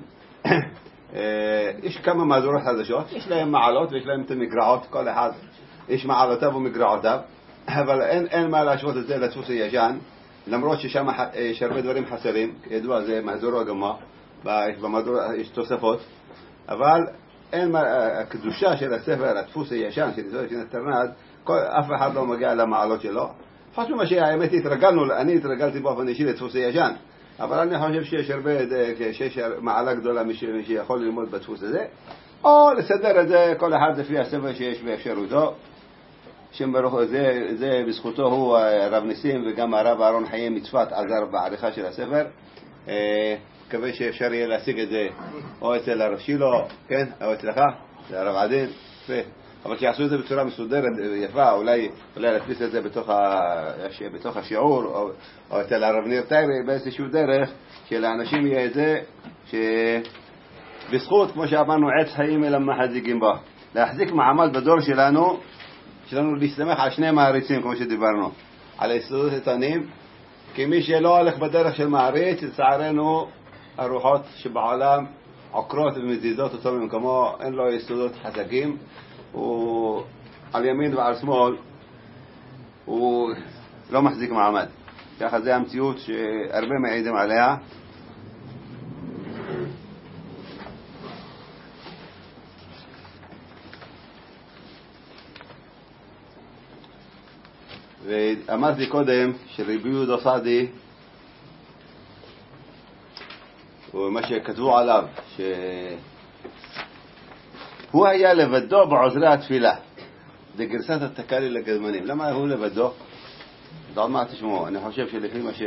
S1: יש כמה מהדורות חדשות, יש להם מעלות ויש להם את המגרעות, כל אחד יש מעלותיו ומגרעותיו, אבל אין, אין מה להשוות את זה לדפוס הישן, למרות ששם יש הרבה דברים חסרים, ידוע זה מהדור הגמרא, במהדור יש תוספות, אבל אין מה, הקדושה של הספר, הדפוס הישן של ישראל של התרנ"ד, אף אחד לא מגיע למעלות שלו. חוץ ממה שהאמת התרגלנו, אני התרגלתי באופן אישי לדפוס הישן, אבל אני חושב שיש הרבה, שיש מעלה גדולה מי שיכול ללמוד בדפוס הזה, או לסדר את זה כל אחד לפי הספר שיש באפשרותו. שם ברוך זה, זה בזכותו הוא רב ניסים וגם הרב אהרון חיים מצפת עזר בעריכה של הספר. מקווה שאפשר יהיה להשיג את זה או אצל הרב שילו, כן, או אצלך, הרב עדין, אבל שיעשו את זה בצורה מסודרת, יפה, אולי, אולי להכניס את זה בתוך, ה, בתוך השיעור, או, או אצל הרב ניר טיירי, באיזשהו דרך, שלאנשים יהיה את זה, שבזכות, כמו שאמרנו, עץ חיים אלה מחזיקים בו. להחזיק מעמד בדור שלנו, שלנו להסתמך על שני מעריצים, כמו שדיברנו, על היסודות איתנים, כי מי שלא הולך בדרך של מעריץ, לצערנו, הרוחות שבעולם עוקרות ומזיזות אותו במקומו, אין לו יסודות חזקים, הוא על ימין ועל שמאל הוא לא מחזיק מעמד. ככה זה המציאות שהרבה מעידים עליה. ואמרתי קודם שרבי יהודה סעדי ומה שכתבו עליו שהוא היה לבדו בעוזרי התפילה, זה גרסת התקלי לגזמנים. למה הוא לבדו? עוד מעט תשמעו. אני חושב שלפי מה ש...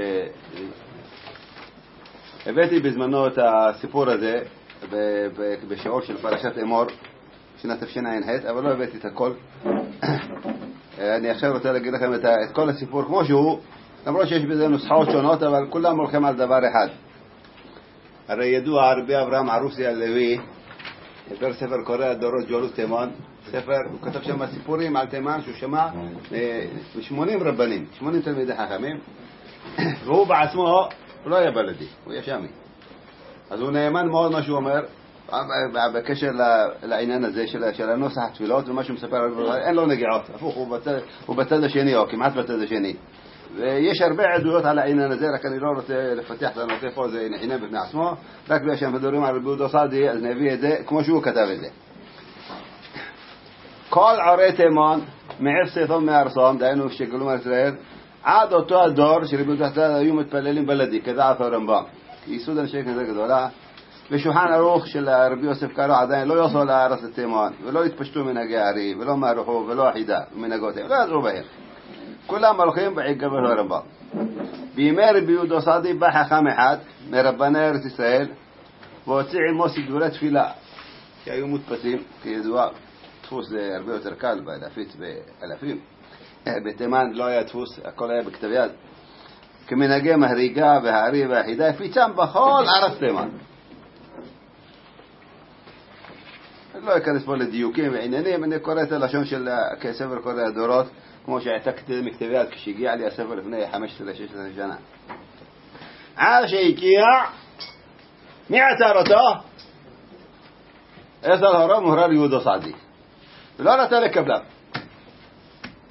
S1: הבאתי בזמנו את הסיפור הזה בשיעור של פרשת אמור שנת תשע"ח, אבל לא הבאתי את הכל. אני עכשיו רוצה להגיד לכם את, את כל הסיפור כמו שהוא, למרות שיש בזה נוסחאות שונות, אבל כולם הולכים על דבר אחד. הרי ידוע רבי אברהם ערוסי הלוי, ספר ספר קורא הדורות ג'ולוס תימן, ספר, הוא כתב שם סיפורים על תימן שהוא שמע שמונים רבנים, שמונים תלמידי חכמים, והוא בעצמו לא היה בלדי, הוא היה שמי. אז הוא נאמן מאוד מה שהוא אומר, בקשר לעניין הזה של, של הנוסח התפילות ומה שהוא מספר על דבר, אין לו נגיעות, הפוך, הוא בצד, הוא בצד השני או כמעט בצד השני. ויש הרבה עדויות על העניין הזה, רק אני לא רוצה לפתח את הנושא פה, זה עניין בפני עצמו, רק בגלל שהם מדברים על רבי יהודה סעדי, אז נביא את זה כמו שהוא כתב את זה. כל עורי תימן, מעף סייפון מארצם, דהיינו שגלו מישראל, עד אותו הדור שרבי יהודה סעדי היו מתפללים בלדי, כדעת הרמב"ם. יסוד אנשי כזה גדולה, ושולחן ערוך של רבי יוסף קארו עדיין לא יוסו לארץ תימן, ולא התפשטו מנהגי הערי, ולא מערכו, ולא החידה, ומנהגותיהם, לא ידעו בהם. כולם הולכים בעיקר הרמב"ם. בימי רבי יהודה סעדי בא חכם אחד מרבני ארץ ישראל והוציא עמו סידורי תפילה שהיו מודפסים, כידוע דפוס זה הרבה יותר קל להפיץ באלפים. בתימן לא היה דפוס, הכל היה בכתב יד. כמנהגי מהריגה והערי והחידה הפיצם בכל ארץ תימן. אני לא אכנס פה לדיוקים ועניינים, אני קורא את הלשון של ספר קורא הדורות כמו שהייתה כתב מכתב יד כשהגיע לי הספר לפני חמש עשרה שש עשרה שנה. עד שהגיע, מי עצר אותו? אצל הרב מוהר"ר יהודה סעדי. ולא נתן לקבלם.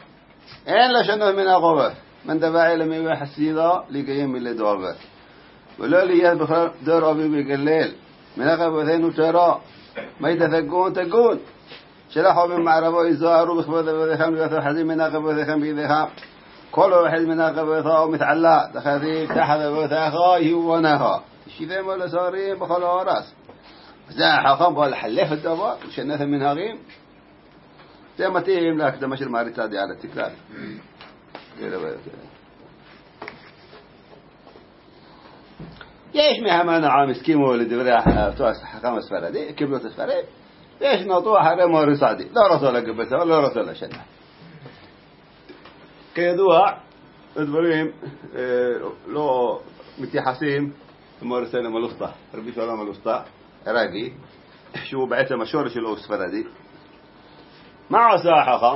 S1: אין לשנות מן הגובה. من دفع إلى ميوه حسيدا لقيم اللي دوابه ולא להיות בכל דור אבי בגלל מנחה בותינו תרא מה יתתגון תגון שלחו ממערבו יזוהרו בכבוד אבותיכם להיות חזים מנחה בותיכם בידיכם כל واحد מנחה בותיו מתעלה תחזיק תחת אבותיך יובנך שיבם ולסורים בכל הארץ זה החכם בוא לחלף הדבר שנתן מנהגים זה מתאים להקדמה של מעריץ עדי על התקלال יש מהמנע מסכימו לדברי החכם הספרדי קיבלו את הספרד יש נטו אחרי מעריץ עדי לא רצו לגבתו לא רצו לשנה כידוע הדברים לא מתייחסים למעריץ עדי מלוסטה רבי שלום מלוסטה עراقي שהוא בעצם השורש שלו ספרדי מה עשה החכם?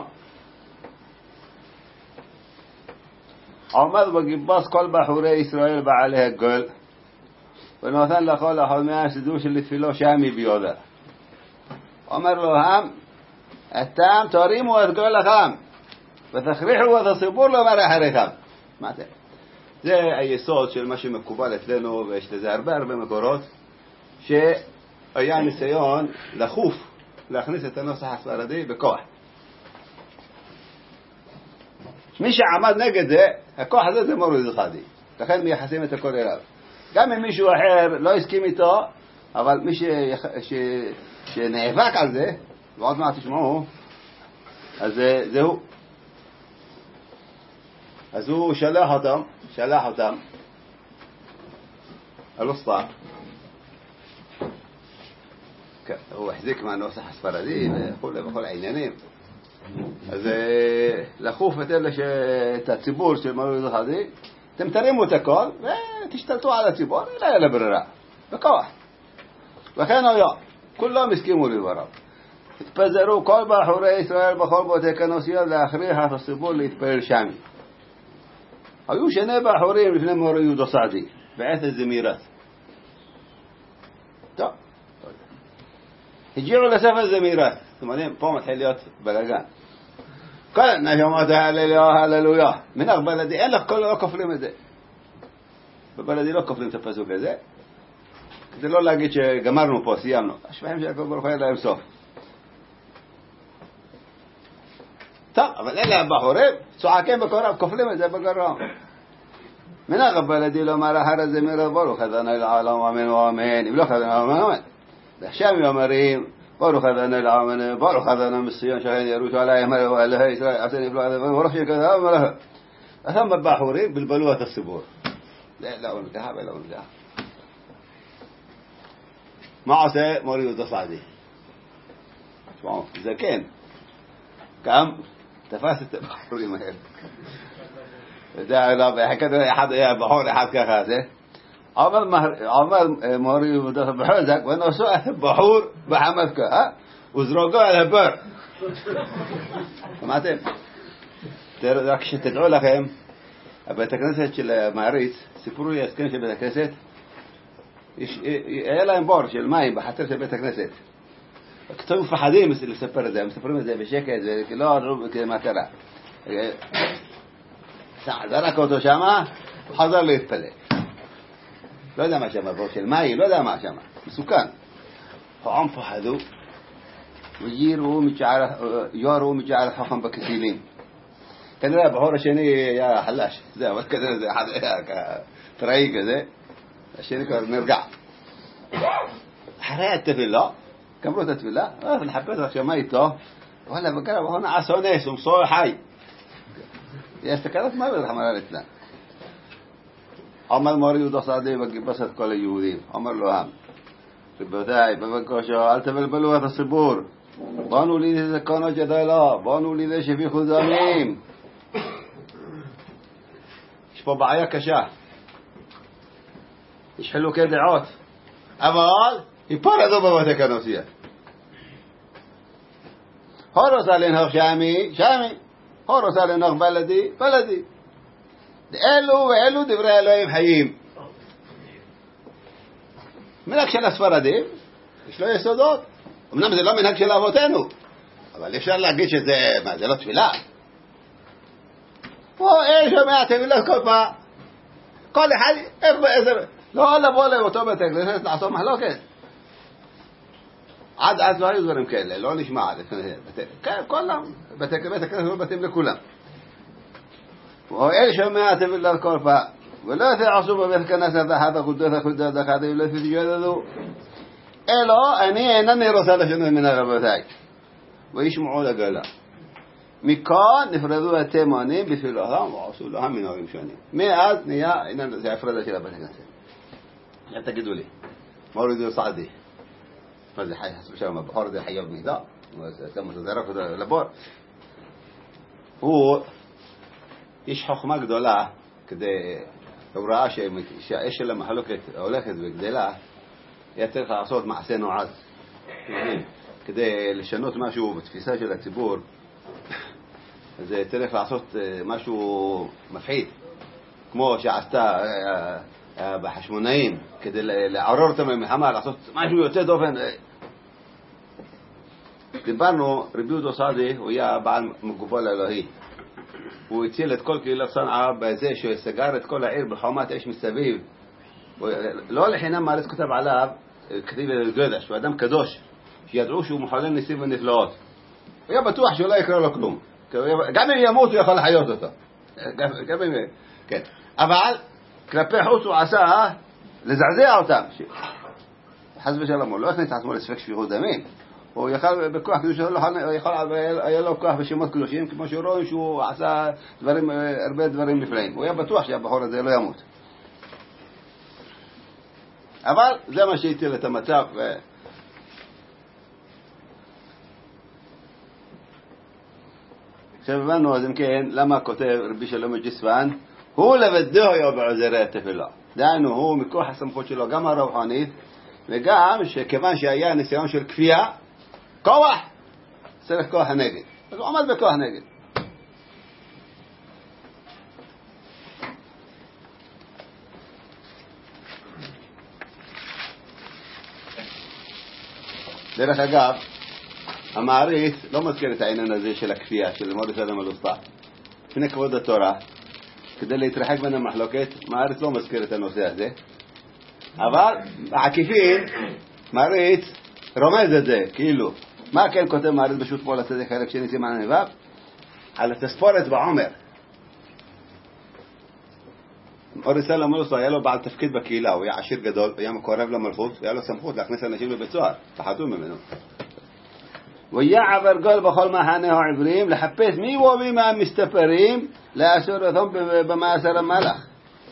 S1: עמד בגיבוס כל בחורי ישראל בעלי הגול ונותן לכל אחד מהסידור של תפילו שמי ביודה אומר לו הם אתם תרימו את גולכם ותכריחו את הציבור לומר אחריכם מה זה? זה היסוד של מה שמקובל אצלנו ויש לזה הרבה הרבה מקורות שהיה ניסיון לחוף להכניס את הנוסח הספרדי בכוח מי שעמד נגד זה הכוח הזה זה מוריד אחד לכן מייחסים את הכל אליו גם אם מישהו אחר לא הסכים איתו אבל מי ש... ש... שנאבק על זה ועוד מעט תשמעו אז זהו אז הוא שלח אותם שלח אותם הלוסטה הוא החזיק מהנוסח הספרדי וכל העניינים אז לחוף את הציבור של מוריד החדי אתם תרימו את הכל ותשתלטו על הציבור לא היה לברירה בכוח וכן היה כולם הסכימו לדבריו התפזרו כל בחורי ישראל בכל בתי כנסיות להכריח את הציבור להתפלל שמי היו שני בחורים לפני מורי יהודה סעדי בעת הזמירת טוב הגיעו לספר זמירת זאת אומרת פה מתחיל להיות בלגן כל נשמות הללויה הללויה מנח בלדי אין לך כל לא כופלים את זה בבלדי לא כופלים את הפסוק הזה כדי לא להגיד שגמרנו פה סיימנו השפעים של הכל ברוך אין להם סוף טוב אבל אלה הבחורים צועקים בקורם כופלים את זה בקורם מנח בלדי לא מראה אחר זמירת ברוך אדוני לעולם אמן ואמן אם לא חדנה אמן אמן ועכשיו אומרים ברוך אדוני לעולם ברוך אדוני מציון שכן ירושלים ואלוהי ישראל עשני יפלו עדפים ורוך שכזה ומלאכה אתם בבחורים בלבלו את הציבור לא נגעה ולא נגעה מה עושה מורי יהודה סעדי? תשמעו זה כן קם תפס את הבחורים האלה זה אחד היה בחור אחד ככה זה عمل عمل ماري ودخل بحوزك وانا سوقت بحور بحمدك ها وزرقوا على بر سمعتم ترى كش تدعو لكم بيت الكنيسة المعريس سيبروا لي اسكن في بيت الكنيسة يلا ينبار شيء الماء بحتر في بيت الكنيسة كتبوا في حديث اللي سفر ده مسافرين زي بشكل زي كلا روب كده ما ترى ساعة ذاك وتو شمع حضر لي يتفلت לא יודע מה שם, עבור של מים, לא יודע מה שם, מסוכן. העם פחדו, ויראו יורו מג'על חכם בכסילים. כנראה הבחור השני היה חלש, זהו, כנראה זה אחד היה פראי כזה, השני כבר נרגע. אחרי התפילה, גמרו את התפילה, נחפש לך שמה איתו, וואלה, בקרה, הוא נעש אונס, הוא מסור חי. יש תקנת מה בדרך אמרה לצלן. عمل ماري يهودا سعدي بس كل اليهودين عمل له هم ببداية ببكاشة ألت بالبلوة الصبور بانوا لي إذا كانوا جدالا بانوا لي إذا شفي خزامين إيش ببعيا كشاه إيش حلو كده عاد أول يباردوا بواتك نوسية هارو سالين هخ شامي شامي هارو سالين هخ بلدي بلدي אלו ואלו דברי אלוהים חיים. מנהג של הספרדים יש לו יסודות. אמנם זה לא מנהג של אבותינו, אבל אפשר להגיד שזה, מה, זה לא תפילה. פה אין שומע תפילה כל פעם. כל אחד, איפה, איזה, לא לבוא לאותו בית הכנסת לעשות מחלוקת. עד אז לא היו דברים כאלה, לא נשמע. כן, כולם, בית הכנסת לא בתים לכולם. ואין שומע תפילה כל פעם. ולא תעשו בבית הכנסת אחת הקודש הקודש אחת ולא תתגודדו. אלו, אני אינני רוצה לשנות מן רבותיי. וישמעו לגלה. מכאן נפרדו התימנים בתפילתם ועשו להם מנהגים שונים. מאז נהיה, זה הפרדה של הבית הכנסת. עכשיו תגידו לי, מה הורידו סעדי? מה זה חי, חסו שם, הבחור זה חייב מידה? כמה שזרק אותו לבור? הוא, יש חוכמה גדולה, כדי, הוא ראה שהאש של המחלוקת הולכת וגדלה, היה צריך לעשות מעשה נועז. כדי לשנות משהו בתפיסה של הציבור, אז צריך לעשות משהו מפחיד, כמו שעשתה בחשמונאים, כדי לעורר אותם למלחמה, לעשות משהו יוצא דופן. דיברנו, רבי יהודה סעדי, הוא היה בעל מגובל אלוהי. הוא הציל את כל קהילת צנעא בזה שסגר את כל העיר בחומת אש מסביב. לא לחינם מארץ כותב עליו, כתיב גדש, הוא אדם קדוש, שידעו שהוא מחולל ניסים ונפלאות. הוא היה בטוח שהוא לא יקרה לו כלום. גם אם ימות הוא יכול לחיות אותו. גם אם... כן. אבל כלפי חוץ הוא עשה לזעזע אותם. חס ושלום, הוא לא הכניס עצמו לספק שפיכות דמים. הוא יכל בכוח קדוש, היה לו כוח בשמות קדושים, כמו שהוא רואה שהוא עשה דברים, הרבה דברים נפלאים. הוא היה בטוח שהבחור הזה לא ימות. אבל זה מה שהציל את המצב. עכשיו הבנו, אז אם כן, למה כותב רבי שלום ג'ספן? הוא לבדו היה בעוזרי התפילה. דהיינו, הוא מכוח הסמכות שלו, גם הרוחנית, וגם שכיוון שהיה ניסיון של כפייה, כוח, צריך כוח הנגד. אז הוא עמד בכוח נגד. דרך אגב, המעריץ לא מזכיר את העניין הזה של הכפייה, של מוריס אדם הלוסטה. לפני כבוד התורה, כדי להתרחק בין המחלוקת, מעריץ לא מזכיר את הנושא הזה. אבל בעקיפין, מעריץ רומז את זה, כאילו. מה כן כותב מעריץ בשו"ת פועל הצדק חלק שני סימן הנבב? על התספורת בעומר. מוריס אדם הלוסטה היה לו בעל תפקיד בקהילה, הוא היה עשיר גדול, היה מקורב למלכות, והיה לו סמכות להכניס אנשים לבית סוהר, פחדו ממנו. ויעבר גול בכל מחנה העברים לחפש מי ומי מהמסתפרים לאסור אותם במאסר המלך.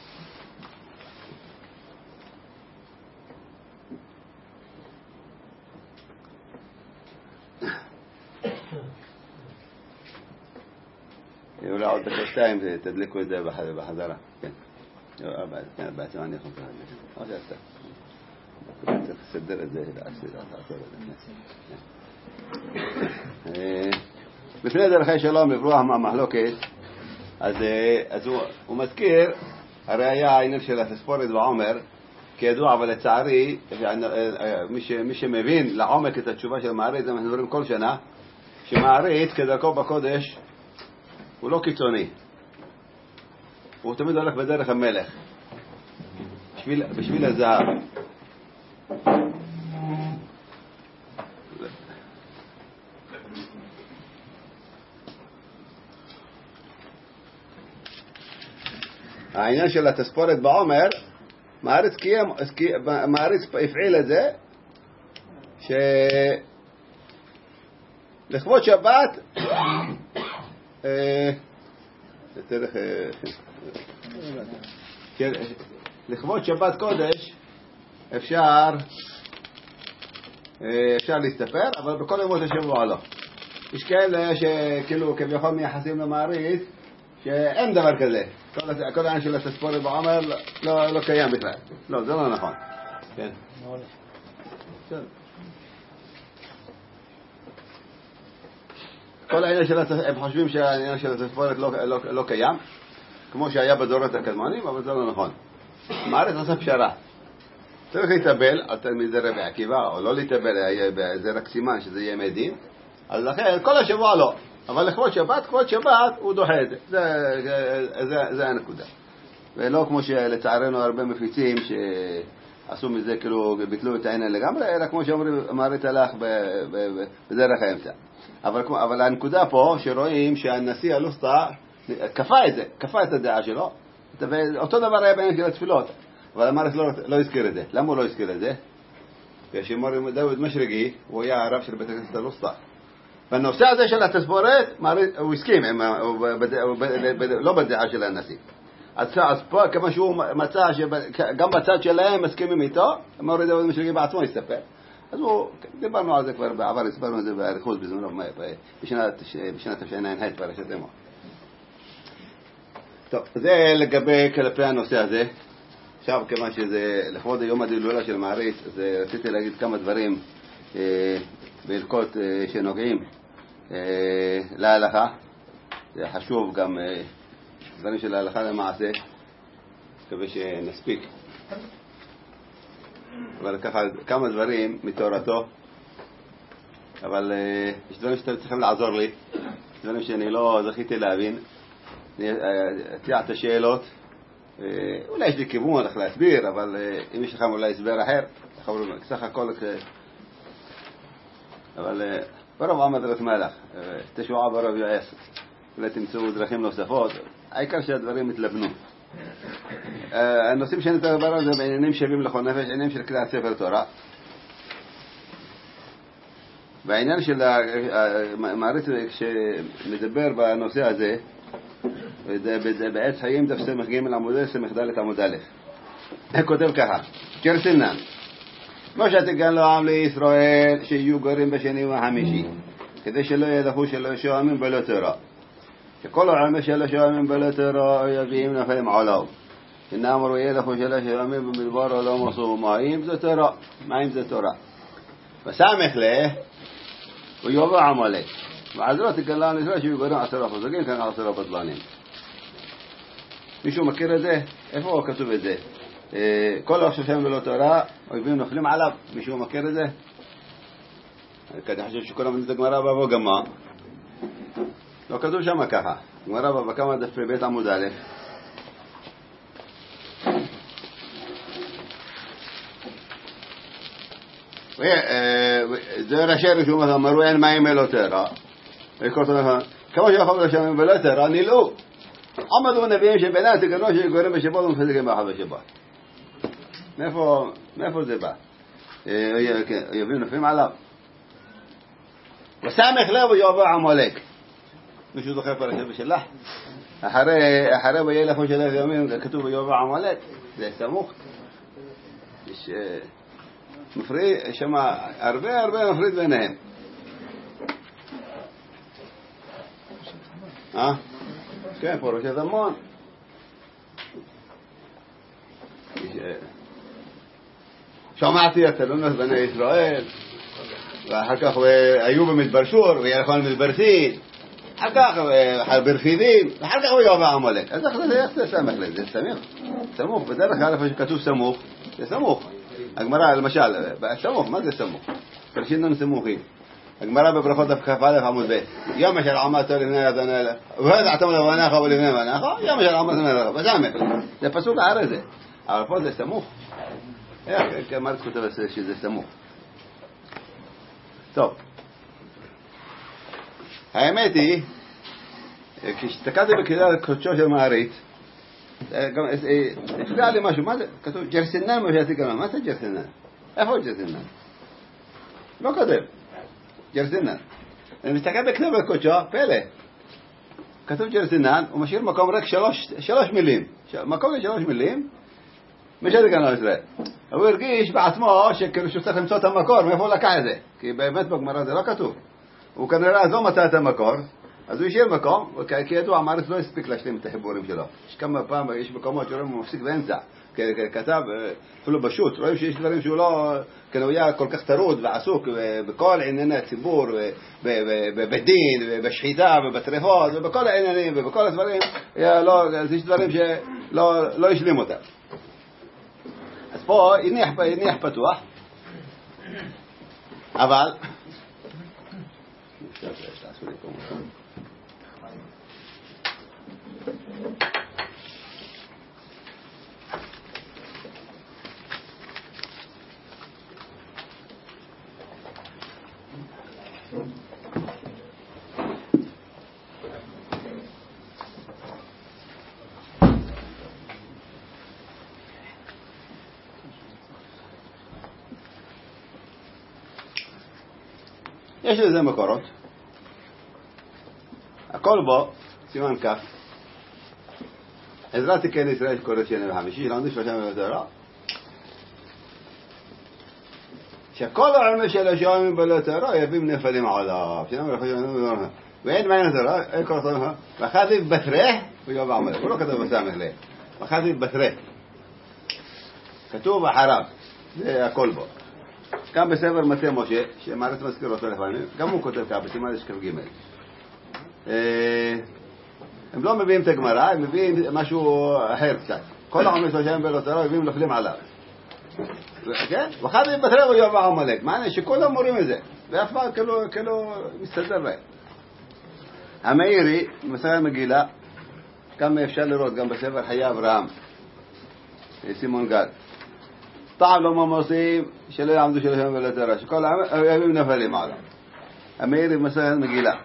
S1: אולי עוד דקה שתיים תדליקו את זה בחזרה. כן. בעצם אני יכול להגיד. עוד שעשתה. צריך לסדר את זה. לפני דרכי שלום לברוח מהמחלוקת, אז הוא מזכיר, הרי היה העניין של התספורת בעומר, כידוע, אבל לצערי, מי שמבין לעומק את התשובה של מעריץ, אנחנו מדברים כל שנה, שמעריץ כדרכו בקודש, הוא לא קיצוני. הוא תמיד הולך בדרך המלך, בשביל, בשביל הזהב. העניין של התספורת בעומר, מעריץ קיים, מעריץ הפעיל את זה, שלכבוד שבת, לכבוד שבת קודש, אפשר, אפשר להסתפר, אבל בכל ימות השבוע לא. יש כאלה שכאילו כביכול מייחסים למעריץ, שאין דבר כזה. כל העניין של התספורת בעומר לא, לא קיים בכלל. לא, זה לא נכון. כן. כל העניין של התספורת, הם חושבים שהעניין של התספורת לא, לא, לא קיים, כמו שהיה בדורות הקדמונים, אבל זה לא נכון. מעריץ עושה פשרה. צריך להתאבל על תלמידי רבי עקיבא, או לא להתאבל, זה רק סימן שזה יהיה מדין. אז לכן, כל השבוע לא. אבל לכבוד שבת, כבוד שבת, הוא דוחה את זה. זה, זה, זה, זה הנקודה. ולא כמו שלצערנו הרבה מפיצים שעשו מזה כאילו ביטלו את העניין לגמרי, אלא כמו שאומרים מערית הלך בדרך האמצע. אבל, אבל הנקודה פה שרואים שהנשיא הלוסטה כפה את זה, כפה את הדעה שלו, ואותו דבר היה בעניין של התפילות, אבל המערית לא, לא הזכיר את זה. למה הוא לא הזכיר את זה? כשמור דוד משרגי הוא היה הרב של בית הכנסת הלוסטה, בנושא הזה של התספורת הוא הסכים, לא בדעה של הנשיא. אז פה כמה שהוא מצא שגם בצד שלהם מסכימים איתו, מורי דוד משרגי בעצמו יסתפר. אז הוא, דיברנו על זה כבר בעבר, הסברנו את זה בעריכות בזמנו, בשנת תשע"ה פרשת אמור. טוב, זה לגבי כלפי הנושא הזה. עכשיו כיוון שזה לכבוד יום הדילולה של מערית, אז רציתי להגיד כמה דברים בהלכות שנוגעים להלכה. זה חשוב גם דברים של ההלכה למעשה, מקווה שנספיק. אבל ככה כמה דברים מתורתו, אבל יש דברים שאתם צריכים לעזור לי, דברים שאני לא זכיתי להבין. אני אציע את השאלות, אולי יש לי כיוון איך להסביר, אבל אם יש לכם אולי הסבר אחר, סך הכל, אבל ברוב עמד רס מלך, תשועה ברוב יועס, אולי תמצאו דרכים נוספות, העיקר שהדברים יתלבנו. הנושאים שאני מדבר על זה בעניינים שווים לכל נפש, עניינים של קריאת ספר תורה. בעניין של המערית כשמדבר בנושא הזה, בעץ חיים דף סמך ג' עמוד א' סמך ד' עמוד א', כותב ככה: קרסינן, כמו שתגן לו עם לישראל שיהיו גרים בשני ובחמישי, כדי שלא ידחו שלא שואמים בלא תורה, שכל העם שלא שואמים בלא תורה יביאים נפלים עולו, שנאמרו ידחו שלא שואמים במדבר עולם עשו מים, זה תורה. מים זה תורה. וסמך לה ויובע עמלק, ועזרו תגן לו עם לישראל שיהיו גרים עשרה חוזקים כאן עשרה בטלנים. מישהו מכיר את זה? איפה כתוב את זה? כל החושב שם בלא תורה אויבים נופלים עליו. מישהו מכיר את זה? אני חושב שכולם נדע גמרא בבוא גמה, לא כתוב שם ככה. גמרא בבוא כמה דף בית עמוד א', זה ראשי רשום אמרו אין מים בלא תורה, כמו שיכול לשם בלא תורה נילאו, עמדו נביאים שבינם תגנו שגורם בשבת ומחזיקים באחד בשבת. מאיפה, מאיפה זה בא? אויבים נופלים עליו. וסמך לה ויובע עמלק. מישהו זוכר פרשת בשלח? אחרי, אחרי וילכו שלח ימים כתוב ויובע עמלק. זה סמוך. יש מפריד, שמה הרבה הרבה מפריד ביניהם. אה? כן, פרשת המון. שמעתי את תלונות בני ישראל, ואחר כך היו במדבר שור, וילכו במדבר סין, אחר כך ברפידים, ואחר כך הוא יובע עמלק. אז איך זה סמך לזה? זה סמוך. סמוך, בדרך כלל איפה שכתוב סמוך, זה סמוך. הגמרא, למשל, סמוך, מה זה סמוך? פרשינון סמוכים. הגמרא בברכות כ"א עמוד ב', יום אשר עמדת לפני אדוני אלה, והדעתם לבניך ולבני בניך, יום אשר עמדת לפני אדוני, וסמך. זה פסוק אחרי זה. אבל פה זה סמוך. איך אמרת כותב שזה סמוך? טוב, האמת היא, כשהסתכלתי בקריאת קודשו של מערית, הפריע לי משהו. מה זה? כתוב ג'רסינן מושעתי גמר. מה זה ג'רסינן? איפה ג'רסינן? לא כתב ג'רסינן. אני מסתכל בכתב קודשו, פלא, כתוב ג'רסינן, הוא משאיר מקום רק שלוש, שלוש מילים, מקום לשלוש מילים, משאתי כאן לישראל. הוא הרגיש בעצמו שכאילו שהוא צריך למצוא את המקור, מאיפה הוא לקח את זה? כי באמת בגמרא זה לא כתוב. הוא כנראה אז לא מצא את המקור, אז הוא השאיר מקום, כי ידוע, המערץ לא הספיק להשלים את החיבורים שלו. יש כמה פעם, יש מקומות שרואים הוא מפסיק באמצע, כתב, אפילו בשו"ת, רואים שיש דברים שהוא לא, כאילו הוא היה כל כך טרוד ועסוק בכל ענייני הציבור, בבית דין, בשחיטה, ובטרפות, ובכל העניינים, ובכל הדברים, יש דברים שלא השלים אותם. אז פה הניח פתוח, אבל יש לזה מקורות, הכל בו, סימן כף, עזרת תיקן ישראל שקוראת שני וחמישי, למדו שלושה מבטרה, שכל העלמי של השעמים בלתרה יבים נפלים עליו, שנאמר לחשוב, ואין מעין התרה, אין כל התרה, וחזיב בתרה, ויובע עמלק, הוא לא כתוב בסמך לב, וחזיב בתרה, כתוב אחריו, זה הכל בו. גם בספר מטה משה, שמערכת מזכיר אותו לפעמים, גם הוא כותב ככה, בסימן אשכב ג' הם לא מביאים את הגמרא, הם מביאים משהו אחר קצת. כל העומד שלושה בלותרה, מביאים נופלים עליו. כן? ואחד הם בתראה ויובע עמלק. מעניין שכולם מורים את זה, ואף פעם כאילו מסתדר להם. המאירי, במסכת מגילה, גם אפשר לראות, גם בספר חיי אברהם, סימון גל. טעם לא ממוסים שלא יעמדו שלושה בלותרה, שכל הימים נפלים עליו. המאירי במסכת מגילה.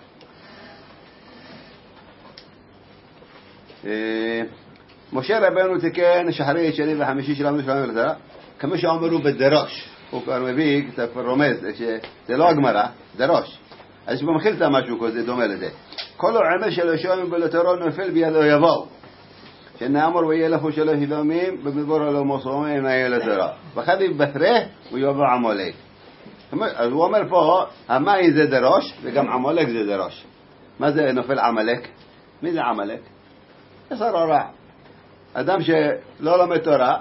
S1: משה רבנו תיקן שחרית שני וחמישי של עמדו שלנו ולתרה, כמו שאומרו בדרוש, הוא כבר מביא, אתה כבר רומז, זה לא הגמרא, דרוש. אז יש במחילתא משהו כזה דומה לזה. כל העמד של השעמים בלתרה נופל בידו יבואו, שנאמר ויהיה לכו שלוש ימים במדבור הלא מוסומים מהי לתרה. וחדיב בתרה ויובע עמלק. אז הוא אומר פה, המאי זה דרוש וגם עמלק זה דרוש. מה זה נופל עמלק? מי זה עמלק? יסר הרע. אדם שלא לומד תורה,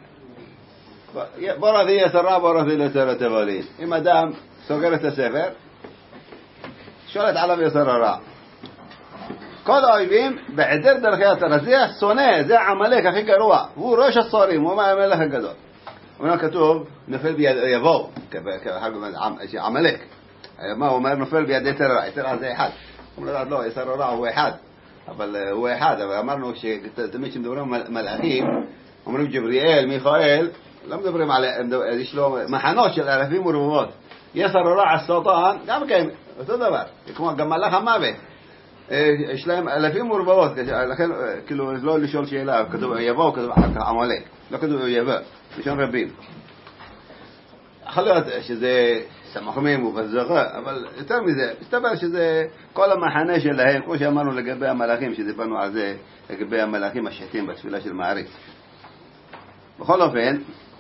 S1: בוא רזי יסר רע, בוא רזי לתורה תבלין. אם אדם סוגר את הספר, שולט עליו יסר הרע. כל האויבים, בעדר דרכי התורה, זה השונא, זה עמלק הכי גרוע. הוא ראש הסורים, הוא המלך הגדול. אומנם כתוב, נופל ביד יבוא, עמלק. מה הוא אומר? נופל בידי תרה, תרה זה אחד. הוא אומר, לא, יסר הרע הוא אחד. אבל הוא אחד, אבל אמרנו שתמיד שמדברים על מלאכים, אומרים ג'בריאל, מיכאל, לא מדברים על, יש לו מחנות של אלפים ורבבות. יסר הרע השטן, גם כן, אותו דבר, כמו גם מלאך המוות. יש להם אלפים ורבבות, לכן כאילו לא לשאול שאלה, כתוב יבוא, כתוב עמלק, לא כתוב יבוא, לשאול רבים. יכול להיות שזה סמכמים ובזרה, אבל יותר מזה, מסתבר שזה כל המחנה שלהם, כמו שאמרנו לגבי המלאכים, שדיברנו על זה, לגבי המלאכים השחטים בתפילה של מעריץ. בכל אופן,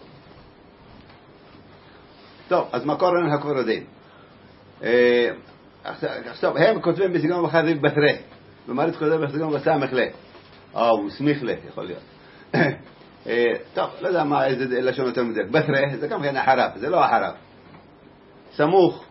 S1: טוב, אז מקור אין הכבר יודעים. עכשיו, הם כותבים בסגנון וחזיב בתרה, ומעריץ כותב בסגנון בסמך לה. אה, הוא סמיך לה, יכול להיות. טוב, לא יודע מה, איזה לשון יותר מדויק. בתרה, זה גם כן אחריו, זה לא אחריו. סמוך.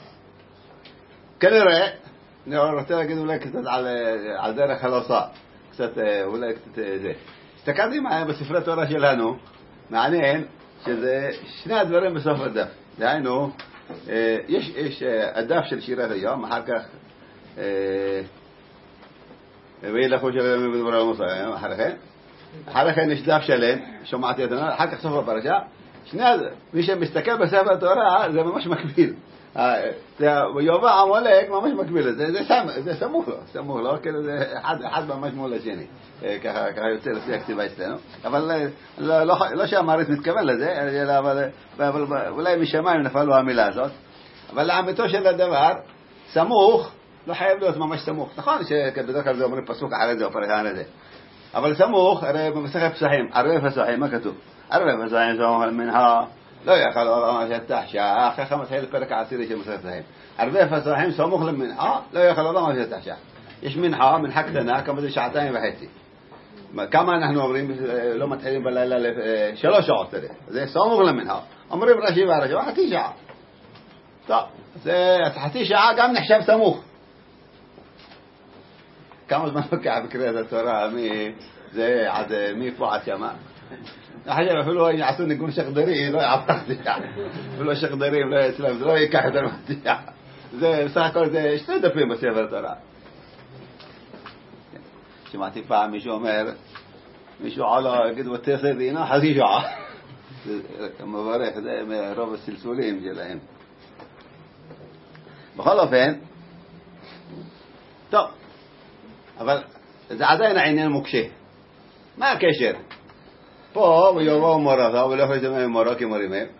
S1: כנראה, אני רוצה להגיד אולי קצת על, על דרך הלוסה. קצת, אולי קצת זה. הסתכלתי מה בספרי התורה שלנו, מעניין שזה שני הדברים בסוף הדף. דהיינו, יש, יש הדף של שירת היום, אחר כך, וילכו של הימים בדבר המוסר, אחר כך. אחר כך יש דף שלם, שומעתי את הנאמר, אחר כך סוף הפרשה, שני, מי שמסתכל בספר התורה, זה ממש מקביל. ויובע עמלק ממש מקביל, זה, זה, סמ, זה סמוך לו, סמוך לו, כאילו זה אחד, אחד ממש מול השני, ככה, ככה יוצא לפי הכתיבה אצלנו, אבל לא, לא, לא שהמעריץ מתכוון לזה, אלא, אבל, אבל אולי משמיים נפל לו המילה הזאת, אבל לאמיתו של הדבר, סמוך, לא חייב להיות ממש סמוך, נכון שבדרך כלל זה אומרים פסוק אחרי זה או פרק אחרי זה, אבל סמוך, הרי במסכת פסחים, ערבי פסחים, מה כתוב? ערבי פסחים סמוך מנחה, לא יאכל אדם השטח שעה, אחרי כך מתחיל לפרק העשירי של מסכת פסחים. ערבי פסחים סמוך למנחה, לא יאכל אדם השטח שעה. יש מנחה, מנחה קטנה, כמה זה שעתיים וחצי. כמה אנחנו אומרים, לא מתחילים בלילה שלוש שעות, זה סמוך למנחה. אומרים רש"י והרש"י, חצי שעה. טוב, זה חצי שעה גם נחשב סמוך. כמה זמן לוקח בקריאת התורה, זה עד מפה עד שמה. חשב אפילו אם יעשו ניגון שחדרי, לא יעבור שעה. אפילו שחדרים לא יצלם, זה לא ייקח יותר שעה. זה בסך הכל זה שתי דפים בספר התורה. שמעתי פעם מישהו אומר, מישהו עלה, יגיד ותעשה דינה, חצי שעה. זה מברך, זה מרוב הסלסולים שלהם. בכל אופן, טוב, אבל זה עדיין העניין מוקשה. מה הקשר? פה ויבואו מורתו, ולא יכולים לדבר עם מורו כמורים הם.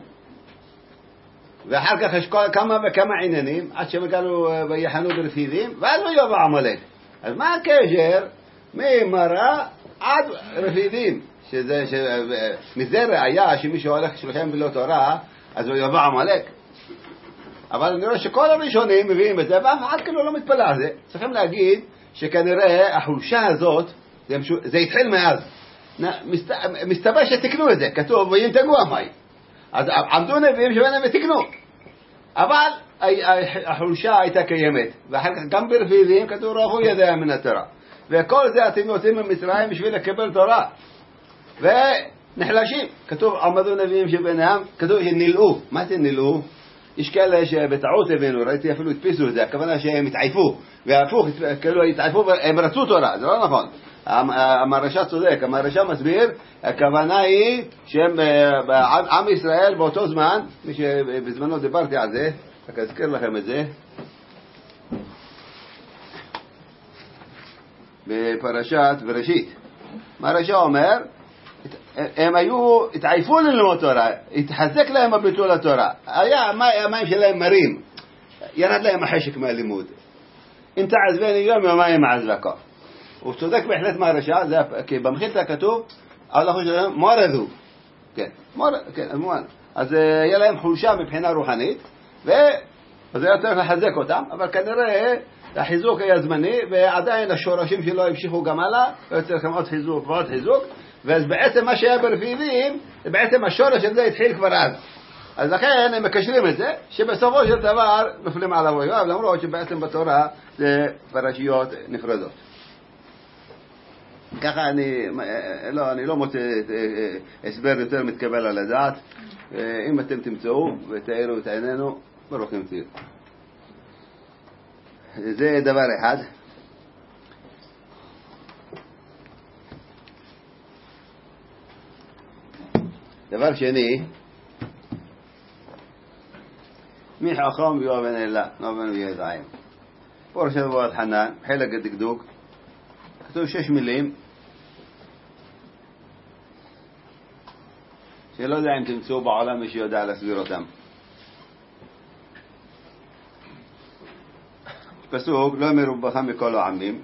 S1: ואחר כך יש כמה וכמה עניינים, עד שהם הגענו ויחנו ברפידים, ואז ויבוא עמלק. אז מה הקשר ממרה עד רפידים? שזה, מזה ראיה שמי שהולך שלכם בלא תורה, אז ויבוא עמלק. אבל אני רואה שכל הראשונים מביאים את זה, ואף אחד כאילו לא מתפלא על זה. צריכים להגיד שכנראה החולשה הזאת, זה, זה התחיל מאז. מסת, מסתבר שתקנו את זה, כתוב וינתגו המים. אז עמדו נביאים שבהם ותקנו. אבל החולשה הייתה קיימת. ואחר כך גם ברפידים כתוב רחו ידיה מן התורה. וכל זה אתם יוצאים ממצרים בשביל לקבל תורה. ונחלשים. כתוב עמדו נביאים שביניהם, כתוב שנילאו. מה זה נילאו? יש כאלה שבטעות הבינו, ראיתי אפילו התפיסו את זה, הכוונה שהם התעייפו, והפוך, כאילו התעייפו והם רצו תורה, זה לא נכון. המרש"א צודק, המרש"א מסביר, הכוונה היא שהם, עם ישראל באותו זמן, מי שבזמנו דיברתי על זה, רק אזכיר לכם את זה, בפרשת בראשית, מרש"א אומר, הם היו, התעייפו ללמוד תורה, התחזק להם הביטול התורה, היה המים שלהם מרים, ירד להם החשק מהלימוד. אם תעזבני יום יומיים עזבך. הוא צודק בהחלט מהרש"א, כי במחילתא כתוב, Allah שלהם מורדו. כן, מורד, כן, אז היה להם חולשה מבחינה רוחנית, וזה היה צריך לחזק אותם, אבל כנראה החיזוק היה זמני, ועדיין השורשים שלו המשיכו גם הלאה, והיו צריכים עוד חיזוק ועוד חיזוק, ואז בעצם מה שהיה ברפידים, בעצם השורש הזה התחיל כבר אז. אז לכן הם מקשרים את זה, שבסופו של דבר נופלים עליו ויואב, למרות שבעצם בתורה זה פרשיות נפרדות. ככה אני לא, אני לא מוצא הסבר יותר מתקבל על הדעת. אם אתם תמצאו ותאירו את עינינו, ברוכים תהיו. זה דבר אחד. דבר שני, מי חכם ביואבן אללה, נובן וידעים. פורשת בועת חנן, חלק הדקדוק, כתוב שש מילים, שלא יודע אם תמצאו בעולם מי שיודע להסביר אותם. פסוק, לא מרובך מכל העמים.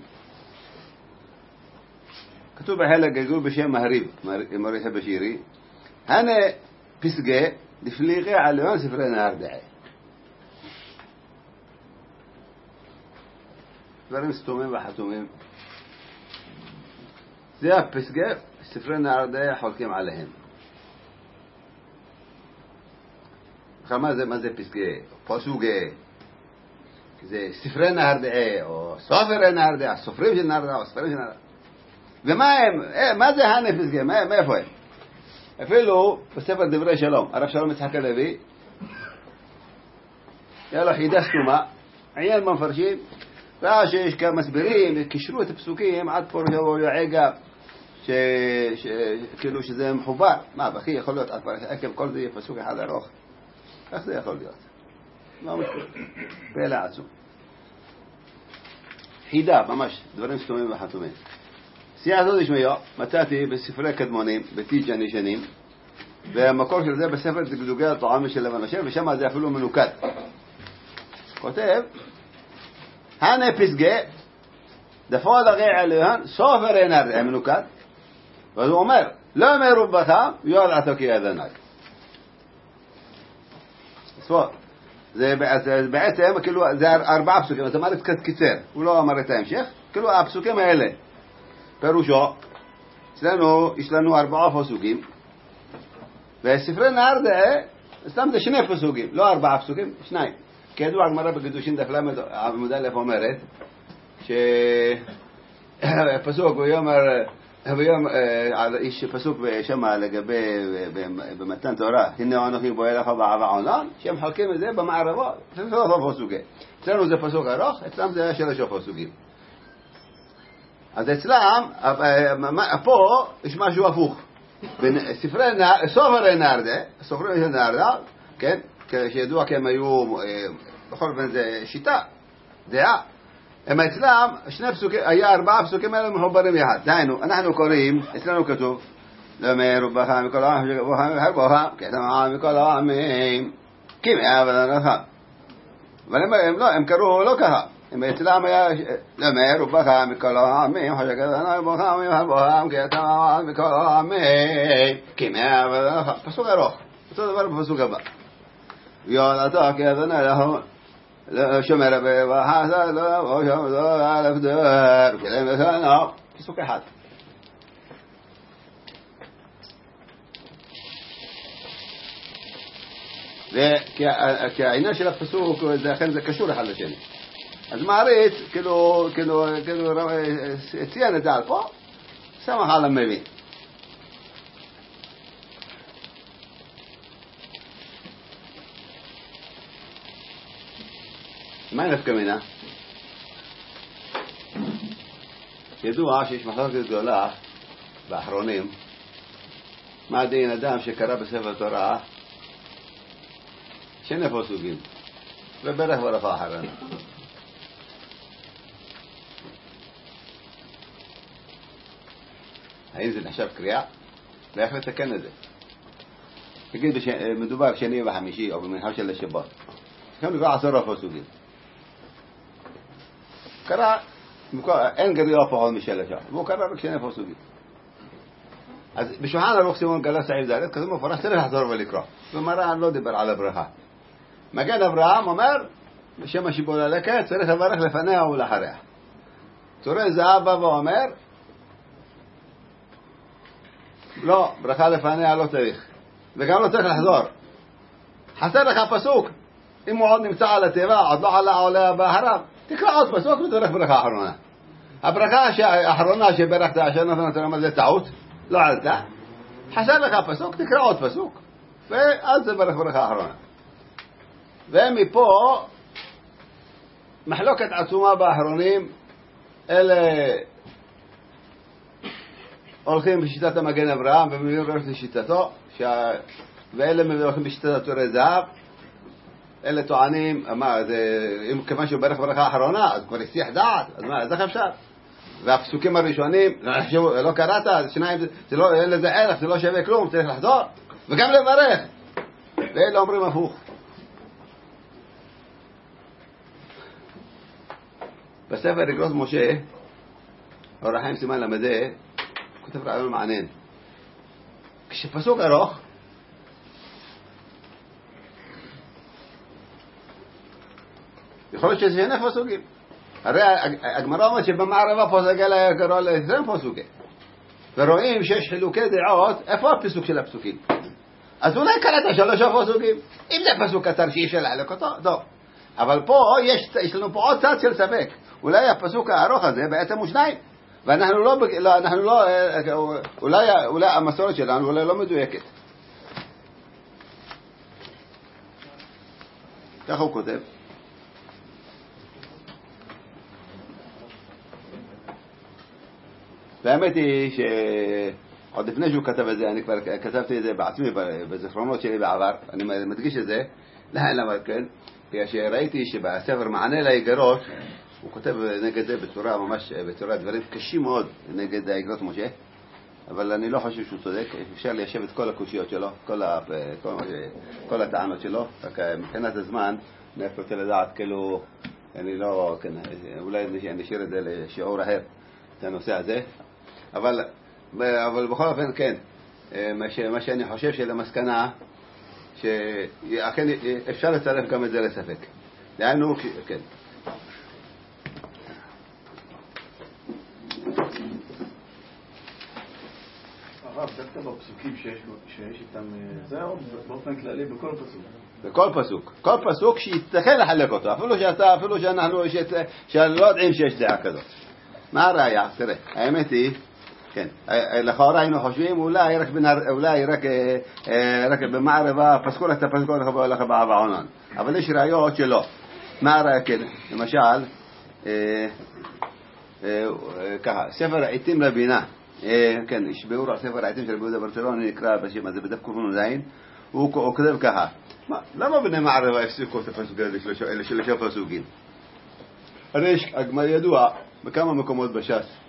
S1: כתוב בחלק גזור בשם מהריב, מריח בשירי, הנה פסגה דפליגי עליון ספרי נהר דעי. דברים סתומים וחתומים. זה הפסגה, ספרי נהר דעי חולקים עליהם. מה זה, מה זה פסגה? פסוגה. זה ספרי נהר דעי, או סופרי נהר דעי, הסופרים של נהר דעי, או ספרים של נהר דעי. ומה הם? מה זה הנה פסגה? מאיפה הם? אפילו בספר דברי שלום, הרב שלום יצחק הלוי, היה לו חידה סתומה, עיין במפרשים, ראה שיש כמה מסבירים, קישרו את הפסוקים עד פורשת ויעגה, כאילו שזה מחובר. מה, בכי יכול להיות עד פרשת עקב, כל זה יהיה פסוק אחד ארוך. איך זה יכול להיות? לא משהו, פלא עצום. חידה, ממש, דברים סתומים וחתומים. סיעה הזאת ישמעו, מצאתי בספרי קדמונים, בתיג'ן ישנים, והמקור של זה בספר דקדוקי הטועמים של לבן השם, ושם זה אפילו מנוקד. כותב, הנה פסגה, דפו דגי עליהן, סופר אינר, מנוקד, ואז הוא אומר, לא מרובך, יועד עתוקי אדוני. זה בעצם, כאילו, זה ארבעה פסוקים, זאת אומרת קצת קיצר, הוא לא אמר את ההמשך, כאילו הפסוקים האלה, פירושו, אצלנו יש לנו ארבעה פסוקים, וספרי נהר דעי, סתם זה שני פסוקים, לא ארבעה פסוקים, שניים. כידוע הגמרא בקידושין דף למד עמוד א' אומרת, שפסוק ויאמר, יש פסוק שמה לגבי במתן תורה, הנה אנוכי בוער לך בעבה עונן, שהם חולקים את זה במערבו, זה לא פסוקים. אצלנו זה פסוק ארוך, אצלם זה שלושה פסוקים. אז אצלם, פה יש משהו הפוך. סופרי נהר דעי, סופרים של נהר דעי, כן, שידוע כי הם היו בכל אופן זה שיטה, דעה. הם אצלם שני פסוקים, היה ארבעה פסוקים האלה מחוברים יחד. דהיינו, אנחנו קוראים, אצלנו כתוב, למר ובכה מכל העם, ובכה מחרבוכה, כתמה מכל העמים, כי מעבד לך. אבל הם לא, הם קראו לא ככה. הם אצלם היה למר ובכה מכל העמים, כתמה מחרבוכה, כתמה מכל העמים, כי מעבד לך. פסוק ארוך. אותו דבר בפסוק הבא. ויולדתו כאדוני לכו שומר וחסד לו ושומר על הפדר וכלם ושנו. פסוק אחד. כי העניין של הפסוק לכן זה קשור אחד לשני. אז מעריץ כאילו ציין את זה על פה, שמח על המבין. מה נפקא מינה? ידוע שיש מחלוקת גדולה באחרונים מה דין אדם שקרא בספר תורה שני פסוקים וברך ברכה אחרונה. האם זה נחשב קריאה? ואיך לתקן את זה? תגיד מדובר שני וחמישי או במנחה של השבת, כמה נקרא עשרה פסוקים, קרא, אין גריעה פחות משלושה, והוא קרא רק שני פסוקים. אז בשולחן ערוך סימון גלה סעיף ד' כתוב מפורש צריך לחזור ולקרוא, ומרן לא דיבר על הברכה. מגן אברהם אומר בשם השיבול הלקט צריך לברך לפניה ולאחריה. תורה זהב בא ואומר לא, ברכה לפניה לא צריך, וגם לא צריך לחזור. חסר לך פסוק, אם הוא עוד נמצא על הטבע עוד לא עלה עולה באחריו, תקרא עוד פסוק ותורך ברכה אחרונה. הברכה האחרונה שברכת אשר נתן תורה זה טעות, לא עלתה. חסר לך פסוק, תקרא עוד פסוק ואז זה ברך ברכה אחרונה. ומפה מחלוקת עצומה באחרונים. אלה הולכים בשיטת המגן אברהם ומביאים ראש לשיטתו, ואלה הולכים בשיטת תורה זהב. אלה טוענים, מה, אם כיוון שהוא ברך ברכה האחרונה אז כבר הסיח דעת, אז מה, אז איך אפשר? והפסוקים הראשונים לא קראת, שניים, זה לא, אין לזה ערך, זה לא שווה כלום, צריך לחזור וגם לברך. ואלה אומרים הפוך. בספר אגרות משה אור החיים סימן למדה כותב רעיון מעניין. כשפסוק ארוך יכול להיות שזה שני פסוקים. הרי הגמרא אומרת שבמערבה פה זה גלה קרוא לעשרים פסוקים, ורואים שיש חילוקי דעות איפה הפסוק של הפסוקים. אז אולי קראת שלוש פסוקים, אם זה פסוק קצר שאי אפשר להחלק אותו, טוב. אבל פה יש, יש לנו פה עוד צד של ספק, אולי הפסוק הארוך הזה בעצם הוא שניים, ואנחנו לא, לא, אנחנו לא, אולי, אולי המסורת שלנו אולי לא מדויקת. ככה הוא כותב. והאמת היא שעוד לפני שהוא כתב את זה, אני כבר כתבתי את זה בעצמי בזיכרונות שלי בעבר, אני מדגיש את זה. למה כן? כשראיתי שבספר מענה לאיגרות הוא כותב נגד זה בצורה ממש, בצורה דברים קשים מאוד נגד האיגרות משה, אבל אני לא חושב שהוא צודק. אפשר ליישב את כל הקושיות שלו, כל, כל, כל הטענות שלו, רק מבחינת הזמן אני רוצה לדעת כאילו, אני לא, כן, אולי נשאיר את זה לשיעור אחר את הנושא הזה, אבל, אבל בכל אופן כן, מה, ש, מה שאני חושב שלמסקנה שאכן אפשר לצרף גם את זה לספק. דהיינו, כן.
S3: הרב, דווקא בפסוקים שיש, שיש איתם, זה באופן כללי בכל פסוק.
S1: בכל פסוק. כל פסוק שיתכן לחלק אותו. אפילו שאתה, אפילו שאנחנו, שלא יודעים שיש דעה כזאת. מה הראיה? תראה, האמת היא, כן, לכאורה היינו חושבים אולי רק בנר, אולי רק רק במערבה פסקו לך את הפסקו לך בעוונן, אבל יש ראיות שלא. מה הראיה? כן, למשל ככה, ספר העיתים לבינה, כן, יש ביאור על ספר העיתים של רבי יהודה ברצלון, נקרא בשם הזה בדף קורבן זין. הוא כותב ככה, למה בני מערבה הפסיקו את הפסוק הזה לשלושה פסוקים? הרי יש הגמר ידוע בכמה מקומות בש"ס,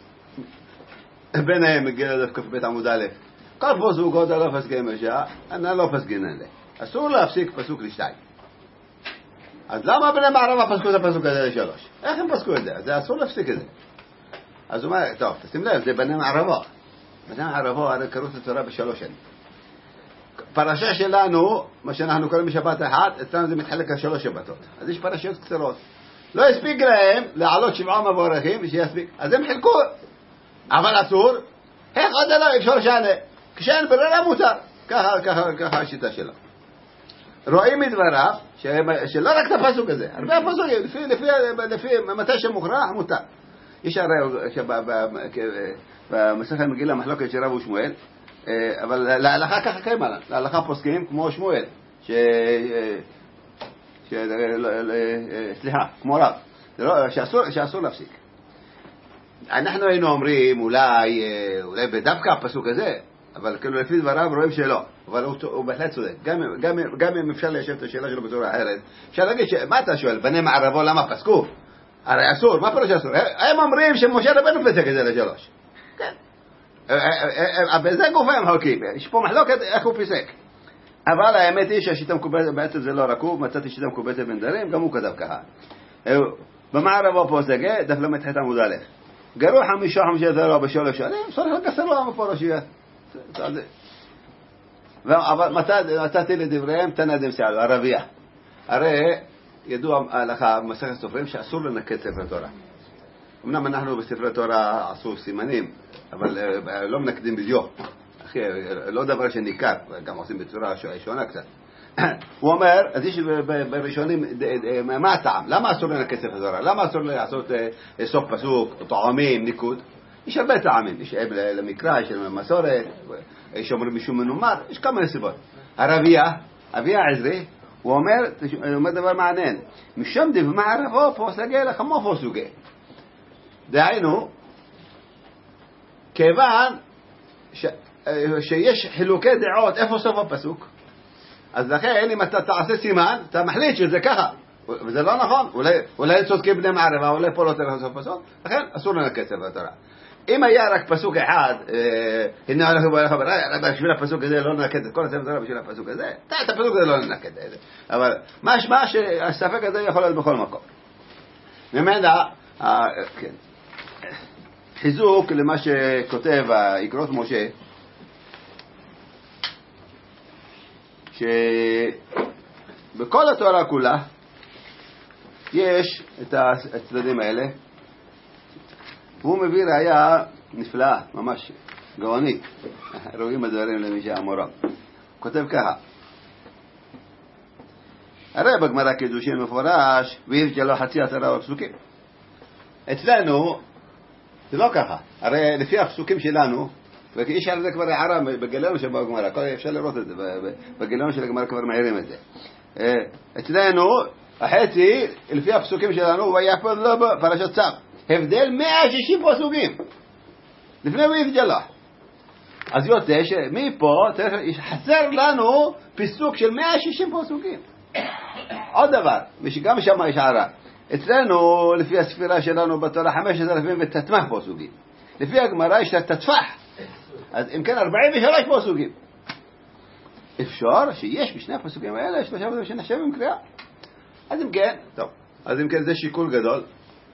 S1: ביניהם מגיע דף כ"ב עמוד א', כל פסוק עוד לא פסקים בשעה, אני לא פסקין אלה. אסור להפסיק פסוק לשתיים. אז למה בני מערבה פסקו את הפסוק הזה לשלוש? איך הם פסקו את זה? זה אסור להפסיק את זה. אז הוא אומר, טוב, תשים לב, זה בני מערבה. בני מערבה הרי קראו את התורה בשלוש שנים. פרשה שלנו, מה שאנחנו קוראים בשבת אחת, אצלנו זה מתחלק לשלוש שבתות. אז יש פרשיות קצרות. לא הספיק להם לעלות שבעה מבורכים, שיספיק. אז הם חילקו. אבל אסור, איך עוד לא אפשר שנה? כשאין ברירה מותר. ככה, ככה, ככה השיטה שלו. רואים מדבריו, שלא רק את הפסוק הזה, הרבה פסוקים, לפי, לפי, לפי, מתי שמוכרח, מותר. יש הרי, במסכת מגילה מחלוקת של רב ושמואל, אבל להלכה ככה קיימה, להלכה פוסקים כמו שמואל, ש... ש... סליחה, כמו רב, שאסור, שאסור להפסיק. אנחנו היינו אומרים, אולי, אולי בדווקא הפסוק הזה, אבל כאילו לפי דבריו רואים שלא, אבל הוא, הוא בהחלט צודק. גם, גם, גם אם אפשר ליישב את השאלה שלו בצורה אחרת, אפשר להגיד, ש... מה אתה שואל, בני מערבו למה פסקו? הרי אסור, מה פירוש אסור? הם אומרים שמשה רבנו פסק את זה לשלוש. כן. בזה גופים חולקים, יש פה מחלוקת איך הוא פסק. אבל האמת היא שהשיטה מקובלת, בעצם זה לא רק הוא, מצאתי שיטה מקובלת בן דרים, גם הוא כתב ככה. במערבו פוסק, דף למד ח' עמוד א', גרו חמישה חמישה דרו בשלוש שנים, צריך לקסר לו המפורשיות. אבל מצאתי לדבריהם תנאדם סעלו, ערבייה. הרי ידוע לך במסכת סופרים שאסור לנקד ספר תורה. אמנם אנחנו בספרי תורה עשו סימנים, אבל לא מנקדים בדיוק. אחי, לא דבר שניכר, גם עושים בצורה שונה קצת. הוא אומר, אז יש בראשונים, מה הטעם? למה אסור לנקד ספר תורה? למה אסור לעשות סוף פסוק, טעמים, ניקוד? יש הרבה טעמים, יש למקרא, יש למסורת, יש אומרים משום מנומר, יש כמה נסיבות. הרבייה, אביה עזרי, הוא אומר, הוא אומר דבר מעניין, משום דבמערבו פוסגה לחמו פוסוגה. דהיינו, כיוון ש, שיש חילוקי דעות, איפה סוף הפסוק? אז לכן, אם אתה תעשה סימן, אתה מחליט שזה ככה. וזה לא נכון. אולי, אולי צודקים בני מערבה, אולי פה לא תראה סוף פסוק. לכן, אסור לנקד ספר תורה. אם היה רק פסוק אחד, הנה הולך ובוא לך ברעי, בשביל הפסוק הזה לא ננקד את כל הספר תורה בשביל הפסוק הזה, את הפסוק הזה לא ננקד את זה. אבל משמע שהספק הזה יכול להיות בכל מקום. ממנה, כן. חיזוק למה שכותב יקרות משה, שבכל התורה כולה יש את הצדדים האלה. הוא מביא ראיה נפלאה, ממש גאונית. רואים הדברים למי שהמורה. כותב ככה, הרי בגמרא קידושין מפורש, ויש לו חצי עשרה פסוקים. אצלנו זה לא ככה. הרי לפי הפסוקים שלנו, ויש על זה כבר הערה בגילון שבגמרא, אפשר לראות את זה, בגילון של הגמרא כבר מעירים את זה. אצלנו, החצי, לפי הפסוקים שלנו, הוא היה פה לא בפרשת צו. הבדל מאה ושישים פסוקים. לפני הוא יתגלה. אז יוצא שמפה חסר לנו פסוק של מאה ושישים פסוקים. עוד דבר, גם שם יש הערה. אצלנו, לפי הספירה שלנו בתורה, חמשת אלפים ותתמך פסוקים. לפי הגמרא יש תתפח. אז אם כן, ארבעים ושלוש פסוקים. אפשר שיש בשני הפסוקים האלה שלושה פסוקים שנחשבים קריאה. אז אם כן, טוב. אז אם כן, זה שיקול גדול.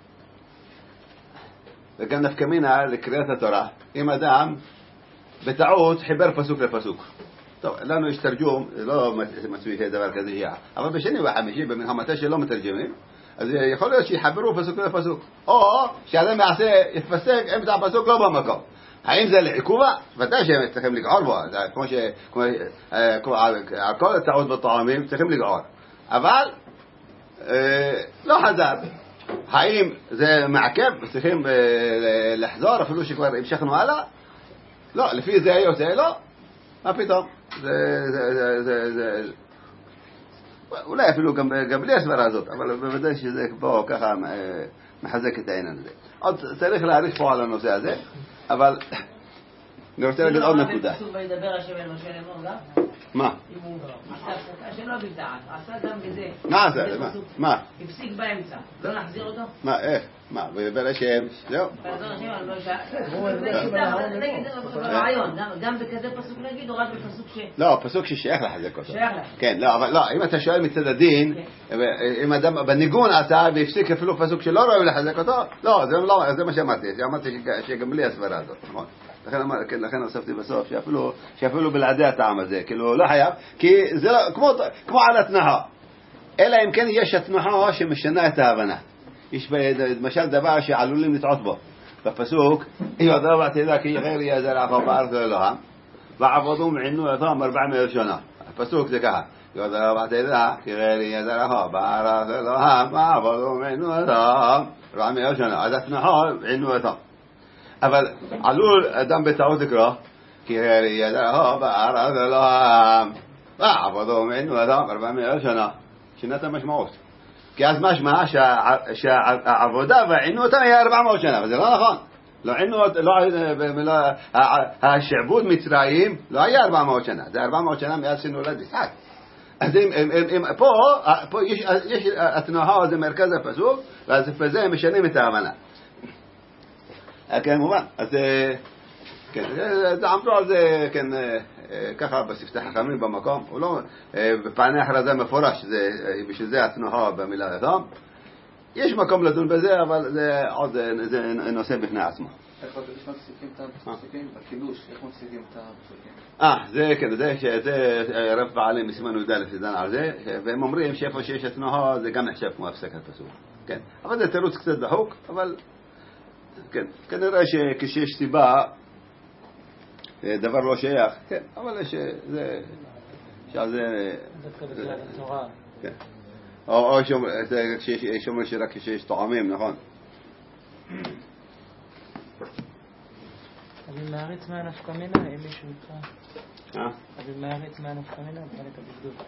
S1: וגם נפקא מינה לקריאת התורה. אם אדם בטעות חיבר פסוק לפסוק. טוב, לנו יש תרגום, לא מצוי דבר כזה שעה. אבל בשני וחמישי, במלחמתה שלא מתרגמים, אז יכול להיות שיחברו פסוק לפסוק. או שאדם יעשה, יתפסק אמצע הפסוק לא במקום. האם זה לעיכובה? ודאי שהם צריכים לגעור בו. כמו ש... על כל הטעות בטעמים צריכים לגעור. אבל לא חזר. האם זה מעכב? צריכים לחזור אפילו שכבר המשכנו הלאה? לא, לפי זה יוצא, לא. מה פתאום? זה... זה... זה... זה... אולי אפילו גם, גם בלי הסברה הזאת, אבל בוודאי שזה פה ככה מחזק את העניין הזה. עוד צריך להעריך פה על הנושא הזה, אבל אני רוצה להגיד עוד נקודה.
S4: פסוק וידבר השם אל משה לאמור גם?
S1: מה?
S4: אם הוא עשה הפסקה שלא בדעת, עשה גם בזה.
S1: מה עשה? מה?
S4: הפסיק באמצע. לא נחזיר אותו?
S1: מה, איך? מה? וידבר השם? זהו.
S4: וידבר השם על משה. נגיד, רעיון, גם בכזה פסוק נגיד, או רק בפסוק ש...
S1: לא, פסוק ששייך לחזק אותו.
S4: שייך לך.
S1: כן, לא, אבל לא, אם אתה שואל מצד הדין, אם אדם בניגון עשה והפסיק אפילו פסוק שלא ראוי לחזק אותו, לא, זה מה שאמרתי, שאמרתי שגם בלי הסברה הזאת, נכון. לכן אמר, כן, לכן הוספתי בסוף, שאפילו, שאפילו בלעדי הטעם הזה, כאילו, לא חייב, כי זה לא, כמו, כמו על התנועה. אלא אם כן יש התנועה שמשנה את ההבנה. יש למשל דבר שעלולים לטעות בו. בפסוק, ידע ועתידה כי غير יזרעך בארץ אלוהם, ועבדום עינו יתם ארבע מאות שנה. הפסוק זה ככה, ידע ועתידה כי غير יזרעך בארץ אלוהם, ועבדום עינו יתם ארבע מאות שנה. אז התנועה עינו יתם. אבל עלול אדם בטעות לקרוא כי ידעו בארץ אלוהם ועבדו ממנו אדם ארבע מאות שנה. שינת המשמעות, כי אז משמע שהעבודה והעינות היה ארבע מאות שנה, אבל זה לא נכון. לא עינות, לא, השעבוד מצרים לא היה ארבע מאות שנה, זה ארבע מאות שנה מאז שנולד יצחק. אז פה יש התנועה, זה מרכז הפסוק, ואז בזה הם משנים את ההבנה. כן, מובן. אז כן, עמדו על זה, כן, ככה בספתי חכמים במקום, הוא לא, בפעני הכרזה מפורש, בשביל זה התנועה במילה הזאת. יש מקום לדון בזה, אבל זה עוד נושא בפני עצמו.
S3: איך מפסיקים את הפסוקים? בקידוש, איך מפסיקים את הפסוקים?
S1: אה, זה כן, זה רב בעלים מסימן י"א שדן על זה, והם אומרים שאיפה שיש התנועה זה גם נחשב כמו הפסקת פסוק. כן, אבל זה תירוץ קצת דחוק, אבל כן, כנראה שכשיש סיבה דבר לא שייך, כן, אבל יש זה שזה כן, או שאומרים שרק כשיש טועמים, נכון?
S2: אבל מעריץ מה נפקא מינה, אם מישהו נקרא
S1: אה?
S2: אבל מעריץ מה נפקא מינה, בחלק הבגדוד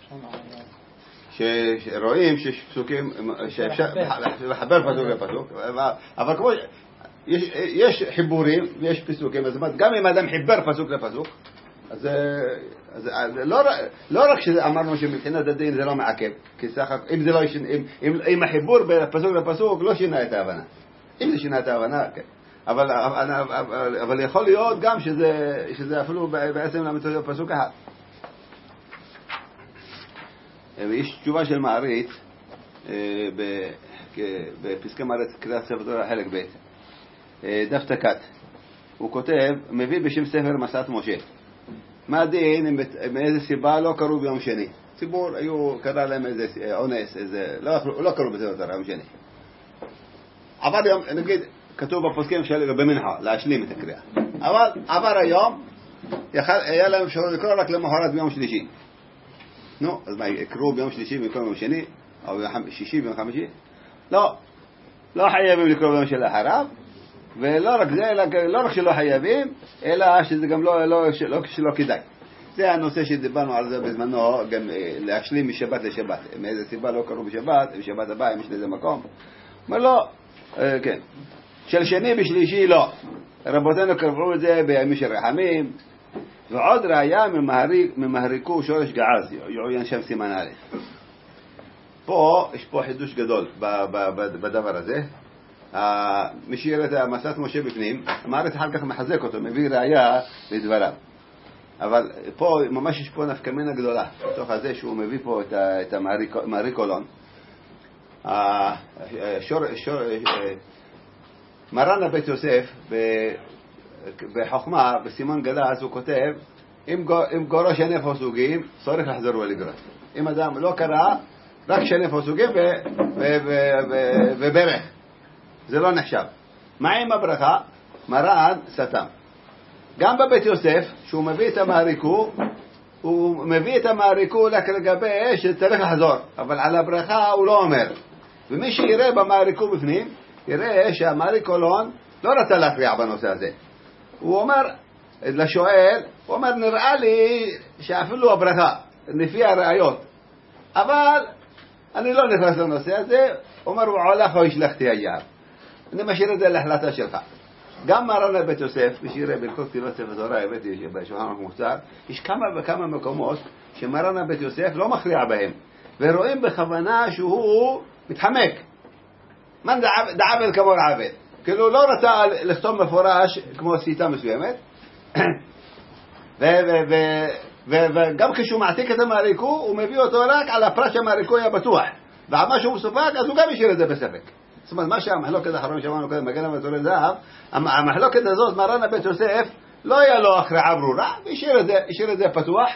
S1: שרואים שיש פסוקים שאפשר לחבר פסוק לפסוק, אבל כמו יש חיבורים ויש פסוקים, זאת אומרת גם אם אדם חיבר פסוק לפסוק, אז לא רק שאמרנו שמבחינת הדין זה לא מעכב, כי אם החיבור בפסוק לפסוק לא שינה את ההבנה, אם זה שינה את ההבנה, כן, אבל יכול להיות גם שזה אפילו בעצם למצוא פסוק אחד. ויש תשובה של מעריץ בפסקי מעריץ קריאת ספר תורה חלק ב' דף תקת, הוא כותב, מביא בשם ספר מסעת משה, מה הדין מאיזה סיבה לא קראו ביום שני? ציבור היו, קרא להם איזה אונס, איזה, לא קראו בספר תורה יום שני, עבר יום, נגיד כתוב בפוסקים של במנחה להשלים את הקריאה, אבל עבר היום היה להם אפשרות לקרוא רק למחרת ביום שלישי. נו, אז מה, יקראו ביום שלישי במקום ביום שני, או ביום שישי ביום חמישי? לא, לא חייבים לקרוא ביום של אחריו, ולא רק זה, לא רק שלא חייבים, אלא שזה גם לא, לא, שלא, שלא כדאי. זה הנושא שדיברנו על זה בזמנו, גם להשלים משבת לשבת. מאיזה סיבה לא קראו בשבת, בשבת הבאה, אם יש לזה מקום. אומר לא, כן. של שני בשלישי לא. רבותינו קראו את זה בימים של רחמים, ועוד ראיה ממהריקו שורש געז, יעוין שם סימן א'. פה, יש פה חידוש גדול בדבר הזה. מי שיראה את המסעת משה בפנים, המערכת אחר כך מחזק אותו, מביא ראיה לדבריו. אבל פה, ממש יש פה נפקא מינה גדולה, בתוך הזה שהוא מביא פה את המהריקולון. מרן הבית יוסף, בחוכמה, בסימן גדס, הוא כותב, אם גורו שני פסוקים, צריך לחזור ולגרות. אם אדם לא קרא, רק שני פסוקים וברך. זה לא נחשב. מה עם הברכה? מרן סתם. גם בבית יוסף, שהוא מביא את המעריקו, הוא מביא את המעריקו רק לגבי שצריך לחזור, אבל על הברכה הוא לא אומר. ומי שיראה במעריקו בפנים, יראה שהמעריקולון לא רצה להפריע בנושא הזה. הוא אומר לשואל, הוא אומר נראה לי שאפילו הברכה, לפי הראיות, אבל אני לא נכנס לנושא הזה. הוא אומר הוא הולך או ישלחתי היער, אני משאיר את זה להחלטה שלך. גם מרן בית יוסף, בשירי ברכות כתיבת ספר תורה, הבאתי בשולחן ערוך מוחצר, יש כמה וכמה מקומות שמרן בית יוסף לא מכריע בהם, ורואים בכוונה שהוא מתחמק. מן דעבל כמו לעבל. כאילו לא רצה לכתוב מפורש כמו סיטה מסוימת, וגם כשהוא מעתיק את המעריקו, הוא מביא אותו רק על הפרט שהמעריקו היה בטוח, ועל מה שהוא מסופק, אז הוא גם ישאיר את זה בספק. זאת אומרת, מה שהמחלוקת האחרון שמענו קודם, מגן המתורי זהב, המחלוקת הזאת, מרן בית יוסף, לא היה לו הכרעה ברורה, והשאיר את זה, השאיר את זה פתוח.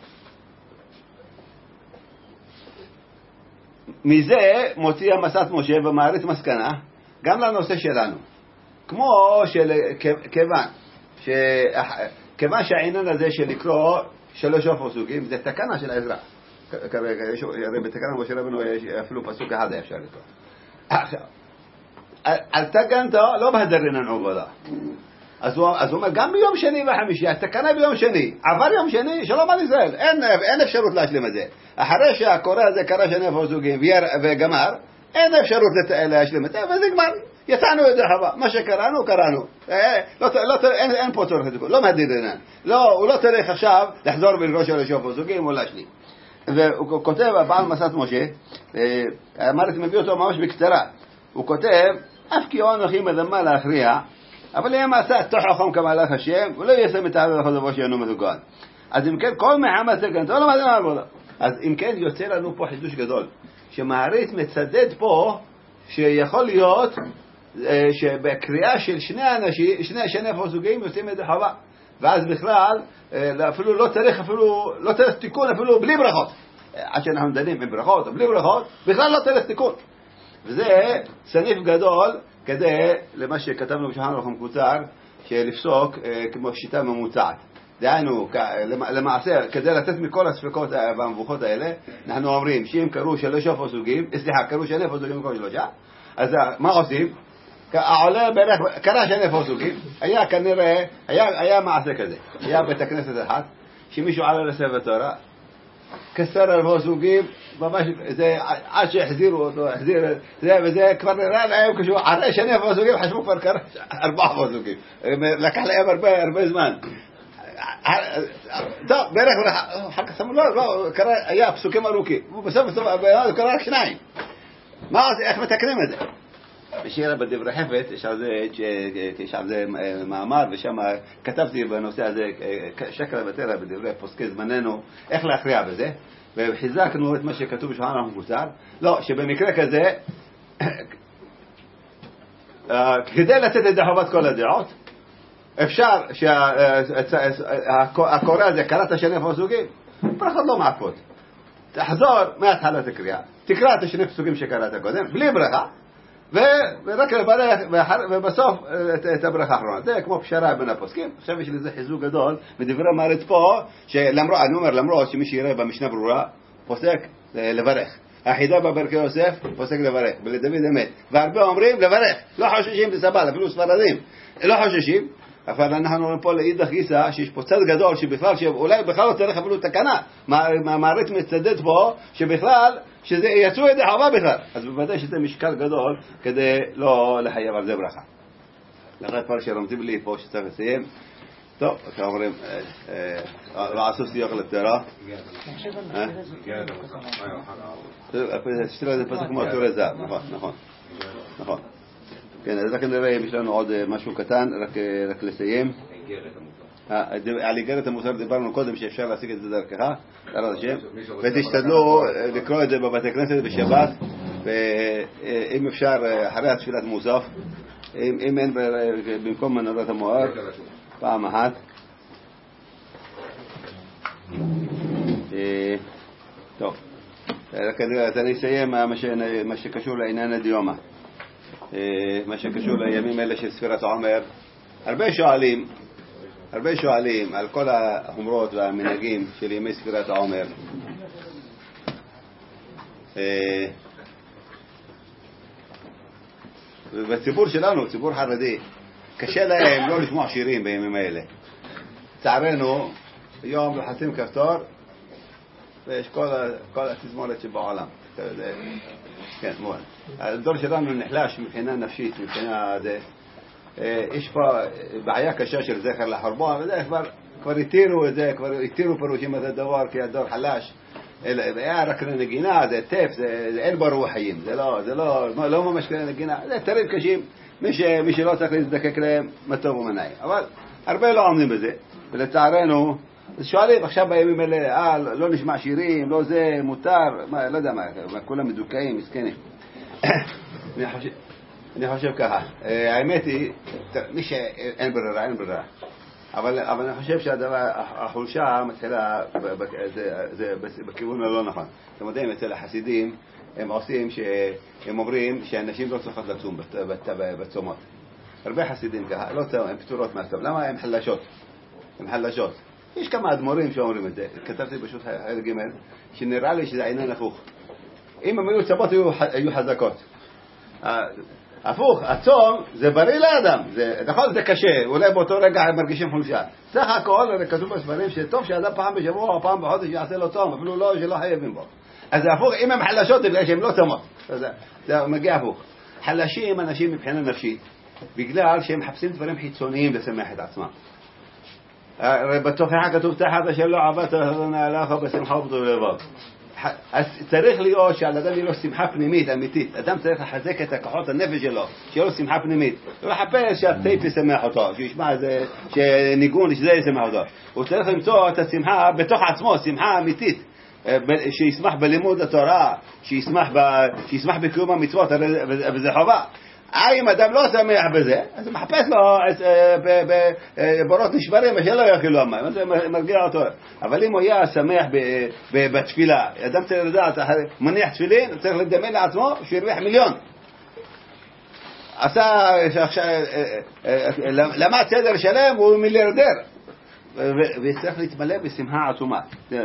S1: מזה מוציא המסת משה ומעריץ מסקנה, גם לנושא שלנו. כמו של, כיוון, ש... כיוון שהעניין הזה של לקרוא שלוש פסוקים, זה תקנה של עזרא. בתקנה משה רבנו אפילו פסוק אחד אפשר לקרוא. עכשיו, על תגנתו לא בהדרינן עובדה. אז הוא אומר, גם ביום שני וחמישי, התקנה ביום שני, עבר יום שני, שלום על ישראל, אין, אין אפשרות להשלים את זה. אחרי שהקורא הזה קרא שני פסוקים וגמר, אין אפשרות להשלים את זה, וזה גמר. יצאנו את זה חווה, מה שקראנו, קראנו. לא, לא, אין, אין פה צורך לתיקון, לא מהדרינן. לא, הוא לא צריך עכשיו לחזור ולקרוא שלוש פסוקים או להשלים. והוא כותב, הבעל מסת משה, אמרתי, מביא אותו ממש בקצרה, הוא כותב, אף כי אנוכי מדמה להכריע, אבל אם עשה תוכחם כמלאך השם, הוא לא יסם את העבודה לכל דבר שאינו מדוגן. אז אם כן, כל מחמת תקנתו לא מדמה עבודה. אז אם כן, יוצא לנו פה חידוש גדול, שמעריץ מצדד פה, שיכול להיות, שבקריאה של שני אנשים, שני שני פסוקים יוצאים את זה חווה. ואז בכלל, אפילו לא צריך, אפילו, לא צריך תיקון, אפילו בלי ברכות. עד שאנחנו דנים עם ברכות או בלי ברכות, בכלל לא צריך תיקון. וזה סניף גדול כדי, למה שכתבנו בשולחן ערוך מקוצר, שלפסוק כמו שיטה ממוצעת. דהיינו, למעשה, כדי לתת מכל הספקות והמבוכות האלה, אנחנו אומרים שאם קראו שלושה פסוקים, סליחה, קראו שני פסוקים במקום שלושה, אז מה עושים? העולה בערך, קרא שני פסוקים, היה כנראה, היה, היה מעשה כזה, היה בית הכנסת אחד, שמישהו עלה לספר תורה, כסר על פסוקים, ממש, זה, עד שהחזירו אותו, החזיר, זה, וזה כבר נראה להם כשהוא עלה שני פסוקים, חשבו כבר קרא ארבעה פסוקים, לקח להם הרבה, הרבה זמן. טוב, בערך, אחר כך שמו, לא, לא, קרא, היה פסוקים ארוכים, ובסוף בסוף, הוא קרא רק שניים. מה עושה, איך מתקנים את זה? בשירה בדברי חפץ, יש על זה מאמר, ושם כתבתי בנושא הזה שקרא ותרא בדברי פוסקי זמננו, איך להכריע בזה, וחיזקנו את מה שכתוב בשולחן ערוך מקוצר, לא, שבמקרה כזה, כדי לתת את זה חובת כל הדעות, אפשר שהקורא הזה קרא את השני פסוקים, ברכות לא מעקות, תחזור מהתחלת הקריאה, תקרא את השני פסוקים שקראת קודם, בלי ברכה, ורק לברך, ובסוף את הברכה האחרונה. זה כמו פשרה בין הפוסקים. עכשיו יש לזה חיזוק גדול מדברי המארץ פה, שלמרות, אני אומר, למרות שמי שיראה במשנה ברורה, פוסק לברך. החידה בברכי יוסף, פוסק לברך, ולדוד אמת. והרבה אומרים לברך, לא חוששים בסבל, אפילו ספרדים, לא חוששים, אבל אנחנו רואים פה לאידך גיסא, שיש פה צד גדול, שבכלל, שאולי בכלל לא צריך אפילו תקנה, המארץ מצדד פה, שבכלל, שזה יצאו את זה חובה בכלל. אז בוודאי שזה משקל גדול, כדי לא לחייב על זה ברכה. לאחר כבר שרמזים לי פה שצריך לסיים. טוב, עכשיו אומרים, לא עשו סיוך לתורה. שתראה, זה פסוק כמו התורה זהב, נכון, נכון. נכון. כן, אז רק נראה אם יש לנו עוד משהו קטן, רק לסיים. על איגרת המוסר דיברנו קודם שאפשר להשיג את זה דרכך, דרך השם, ותשתדלו לקרוא את זה בבתי כנסת בשבת, ואם אפשר אחרי התפילת מוסף, אם אין במקום מנורת המואר, פעם אחת. טוב, אז אני אסיים מה שקשור לעניין הדיומה, מה שקשור לימים אלה של ספירת העומר. הרבה שואלים הרבה שואלים על כל החומרות והמנהגים של ימי ספירת העומר. ובציבור שלנו, ציבור חרדי, קשה להם לא לשמוע שירים בימים האלה. צערנו, היום לוחצים כפתור, ויש כל, כל התזמורת שבעולם. כן, מובן. הדור שלנו נחלש מבחינה נפשית, מבחינה זה. יש פה בעיה קשה של זכר לחורבן, וזה כבר, כבר התירו את זה, כבר התירו פירושים את הדבר, כי הדור חלש. היה רק לנגינה, זה טף, זה, זה אין בו רוח חיים, זה לא, זה לא, לא ממש כלי נגינה, זה תרים קשים, מי, ש, מי שלא צריך להזדקק להם, מה טוב ומנעי. אבל הרבה לא עומדים בזה, ולצערנו, שואלים עכשיו בימים האלה, אה, לא נשמע שירים, לא זה, מותר, מה, לא יודע מה, כולם מדוכאים, מסכנים. אני חושב, אני חושב ככה, האמת היא, מי שאין ברירה, אין ברירה. אבל, אבל אני חושב שהדבר, החולשה מתחילה זה בכיוון הלא נכון. אתם יודעים, אצל החסידים הם עושים שהם אומרים שאנשים לא צריכות לצום בצומות. הרבה חסידים ככה, לא צום, הם פטורות מהצום. למה? הם חלשות. הם חלשות. יש כמה אדמו"רים שאומרים את זה. כתבתי פשוט חלק ג' שנראה לי שזה עניין הפוך. אם הם היו צומות היו חזקות. הפוך, הצום זה בריא לאדם, זה, נכון, זה קשה, אולי באותו רגע הם מרגישים חולשה. סך הכל, כתוב בספרים שטוב שאדם פעם בשבוע או פעם בחודש יעשה לו צום, אפילו לא, שלא חייבים בו. אז זה הפוך, אם הם חלשות, זה בגלל שהם לא צומות. זה, זה מגיע הפוך. חלשים אנשים מבחינה נפשית, בגלל שהם מחפשים דברים חיצוניים לשמח את עצמם. בתוכחה כתוב תחת אשר לא עבדת הלכה בשמחה ובטוב לבב. אז צריך להיות שעל אדם יהיה לו שמחה פנימית אמיתית. אדם צריך לחזק את הכוחות הנפש שלו, שיהיה לו שמחה פנימית. הוא לחפש שהטייפ ישמח אותו, שישמע איזה, שניגון, שזה ישמח אותו. הוא צריך למצוא את השמחה בתוך עצמו, שמחה אמיתית, שישמח בלימוד התורה, שישמח, ב, שישמח בקיום המצוות, וזה חובה. אם אדם לא שמח בזה, אז הוא מחפש לו בבורות נשברים, שלא יאכלו המים, זה מרגיע אותו. אבל אם הוא יהיה שמח בתפילה, אדם צריך לדעת, מניח תפילין, צריך לדמיין לעצמו שירוויח מיליון. עשה, למד סדר שלם, הוא מיליארדר. וצריך להתמלא בשמחה עצומה.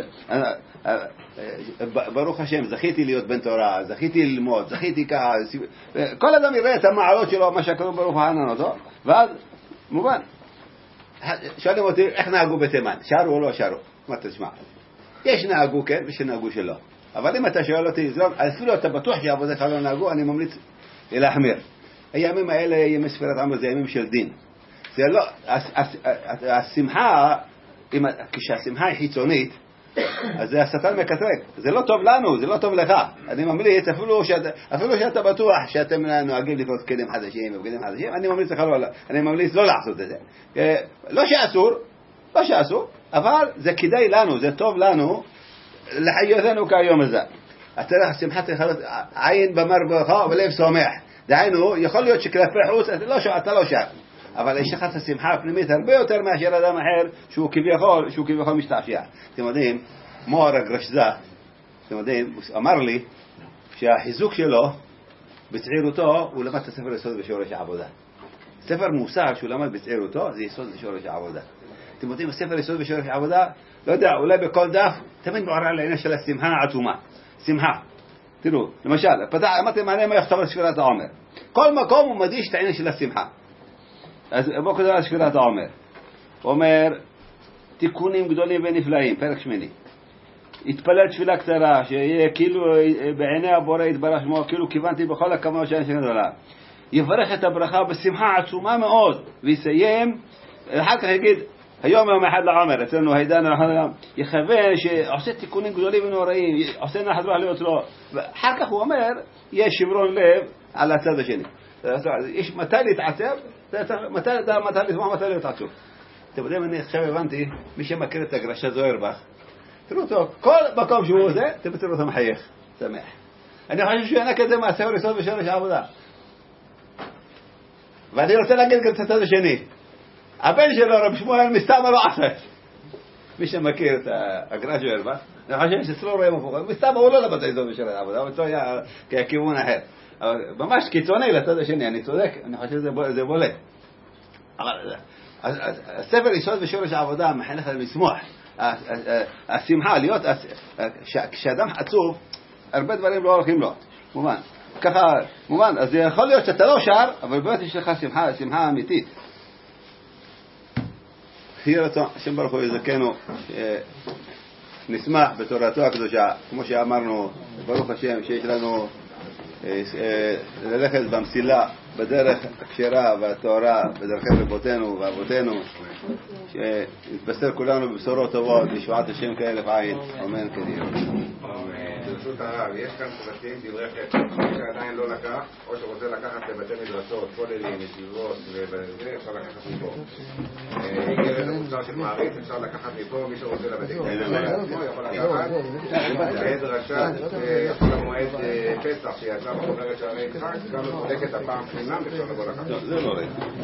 S1: ברוך השם, זכיתי להיות בן תורה, זכיתי ללמוד, זכיתי ככה. כל אדם יראה את המעלות שלו, מה שקוראים ברוך הענן אותו, ואז, מובן. שואלים אותי, איך נהגו בתימן? שרו או לא שרו? מה תשמע? יש נהגו כן, ויש נהגו שלא. אבל אם אתה שואל אותי, אפילו אתה בטוח שעבודך לא נהגו, אני ממליץ להחמיר. הימים האלה, ימי ספירת עמר, זה ימים של דין. זה לא, השמחה, כשהשמחה היא חיצונית, אז זה השטן מקטרק. זה לא טוב לנו, זה לא טוב לך. אני ממליץ, אפילו שאתה, אפילו שאתה בטוח שאתם נוהגים לקנות כלים חדשים וכלים חדשים, אני ממליץ לך לא, אני ממליץ לא לעשות את זה. לא שאסור, לא שאסור, אבל זה כדאי לנו, זה טוב לנו, לחיותנו כיום הזה. אתה רואה, השמחה צריכה להיות עין במרבך ולב שמח. דהיינו, יכול להיות שכלפי חוץ, אתה לא שר. אבל יש לך את השמחה הפנימית הרבה יותר מאשר אדם אחר שהוא כביכול, שהוא כביכול משתעשע. אתם יודעים, מור הגרשזה, אתם יודעים, אמר לי שהחיזוק שלו בצעירותו הוא למד את הספר יסוד בשורש העבודה. ספר מוסר שהוא למד בצעירותו זה יסוד בשורש העבודה. אתם יודעים, הספר יסוד בשורש העבודה, לא יודע, אולי בכל דף, תמיד מעורר לעניין של השמחה העצומה. שמחה. תראו, למשל, אמרתי מעניין מה יכתוב על ספירת העומר. כל מקום הוא מדיש את העניין של השמחה. אז בואו כדאי על ספירת העומר. הוא אומר, תיקונים גדולים ונפלאים, פרק שמיני. התפלל תפילה קצרה, שיהיה כאילו בעיני הבורא יתברך שמו, כאילו כיוונתי בכל הכמות שאני שנה דולה. יברך את הברכה בשמחה עצומה מאוד, ויסיים, אחר כך יגיד, היום יום אחד לעומר, אצלנו הידן, יכוון שעושה תיקונים גדולים ונוראים, עושה נחת רוח ליוצרו. ואחר כך הוא אומר, יש שברון לב על הצד השני. יש מתי להתעצב, מתי לשמוע, מתי להתעצב. אתם יודעים, אני עכשיו הבנתי, מי שמכיר את הגרשה זוהרבך, תראו אותו, כל מקום שהוא עושה, אתם תראו אותו מחייך, שמח. אני חושב שהוא ינק את זה מהספר יסוד בשורש העבודה. ואני רוצה להגיד גם את הצד השני. הבן שלו, רב שמואל, מסתמה לא עשה. מי שמכיר את הגרשה זוהרבך, אני חושב שצלו רואה מפוך, מסתמה הוא לא לבד יסוד בשורש העבודה, אבל זה היה ככיוון אחר. ממש קיצוני לצד השני, אני צודק, אני חושב שזה בולט. אבל הספר יסוד בשורש העבודה מחנך לשמוח. השמחה, להיות, כשאדם עצוב, הרבה דברים לא הולכים לו. מובן. ככה, מובן, אז יכול להיות שאתה לא שר, אבל באמת יש לך שמחה, שמחה אמיתית. יהי רצון, השם ברוך הוא יזכנו, נשמח בתורתו הקדושה, כמו שאמרנו, ברוך השם, שיש לנו ללכת במסילה, בדרך הכשרה והתורה, בדרכי רבותינו ואבותינו, שנתבשר כולנו בבשורות טובות, לישועת השם כאלף עין, אמן כן יהיה.
S5: ברשות הרב, יש כאן פרטים דברי חטא, מי שעדיין לא לקח, או שרוצה לקחת לבתי מדרשות, כוללים, ישיבות, וזה אפשר לקחת מפה. איגרת המוצר של מעריץ, אפשר לקחת מפה, מי שרוצה לבתי מדרשות, יכול לקחת. בדרשת חול המועד פסח, שיצא בחוברת שערי יצחק, גם מחולקת הפעם חינם, אפשר לבוא לקחת.
S1: זה לא רגע.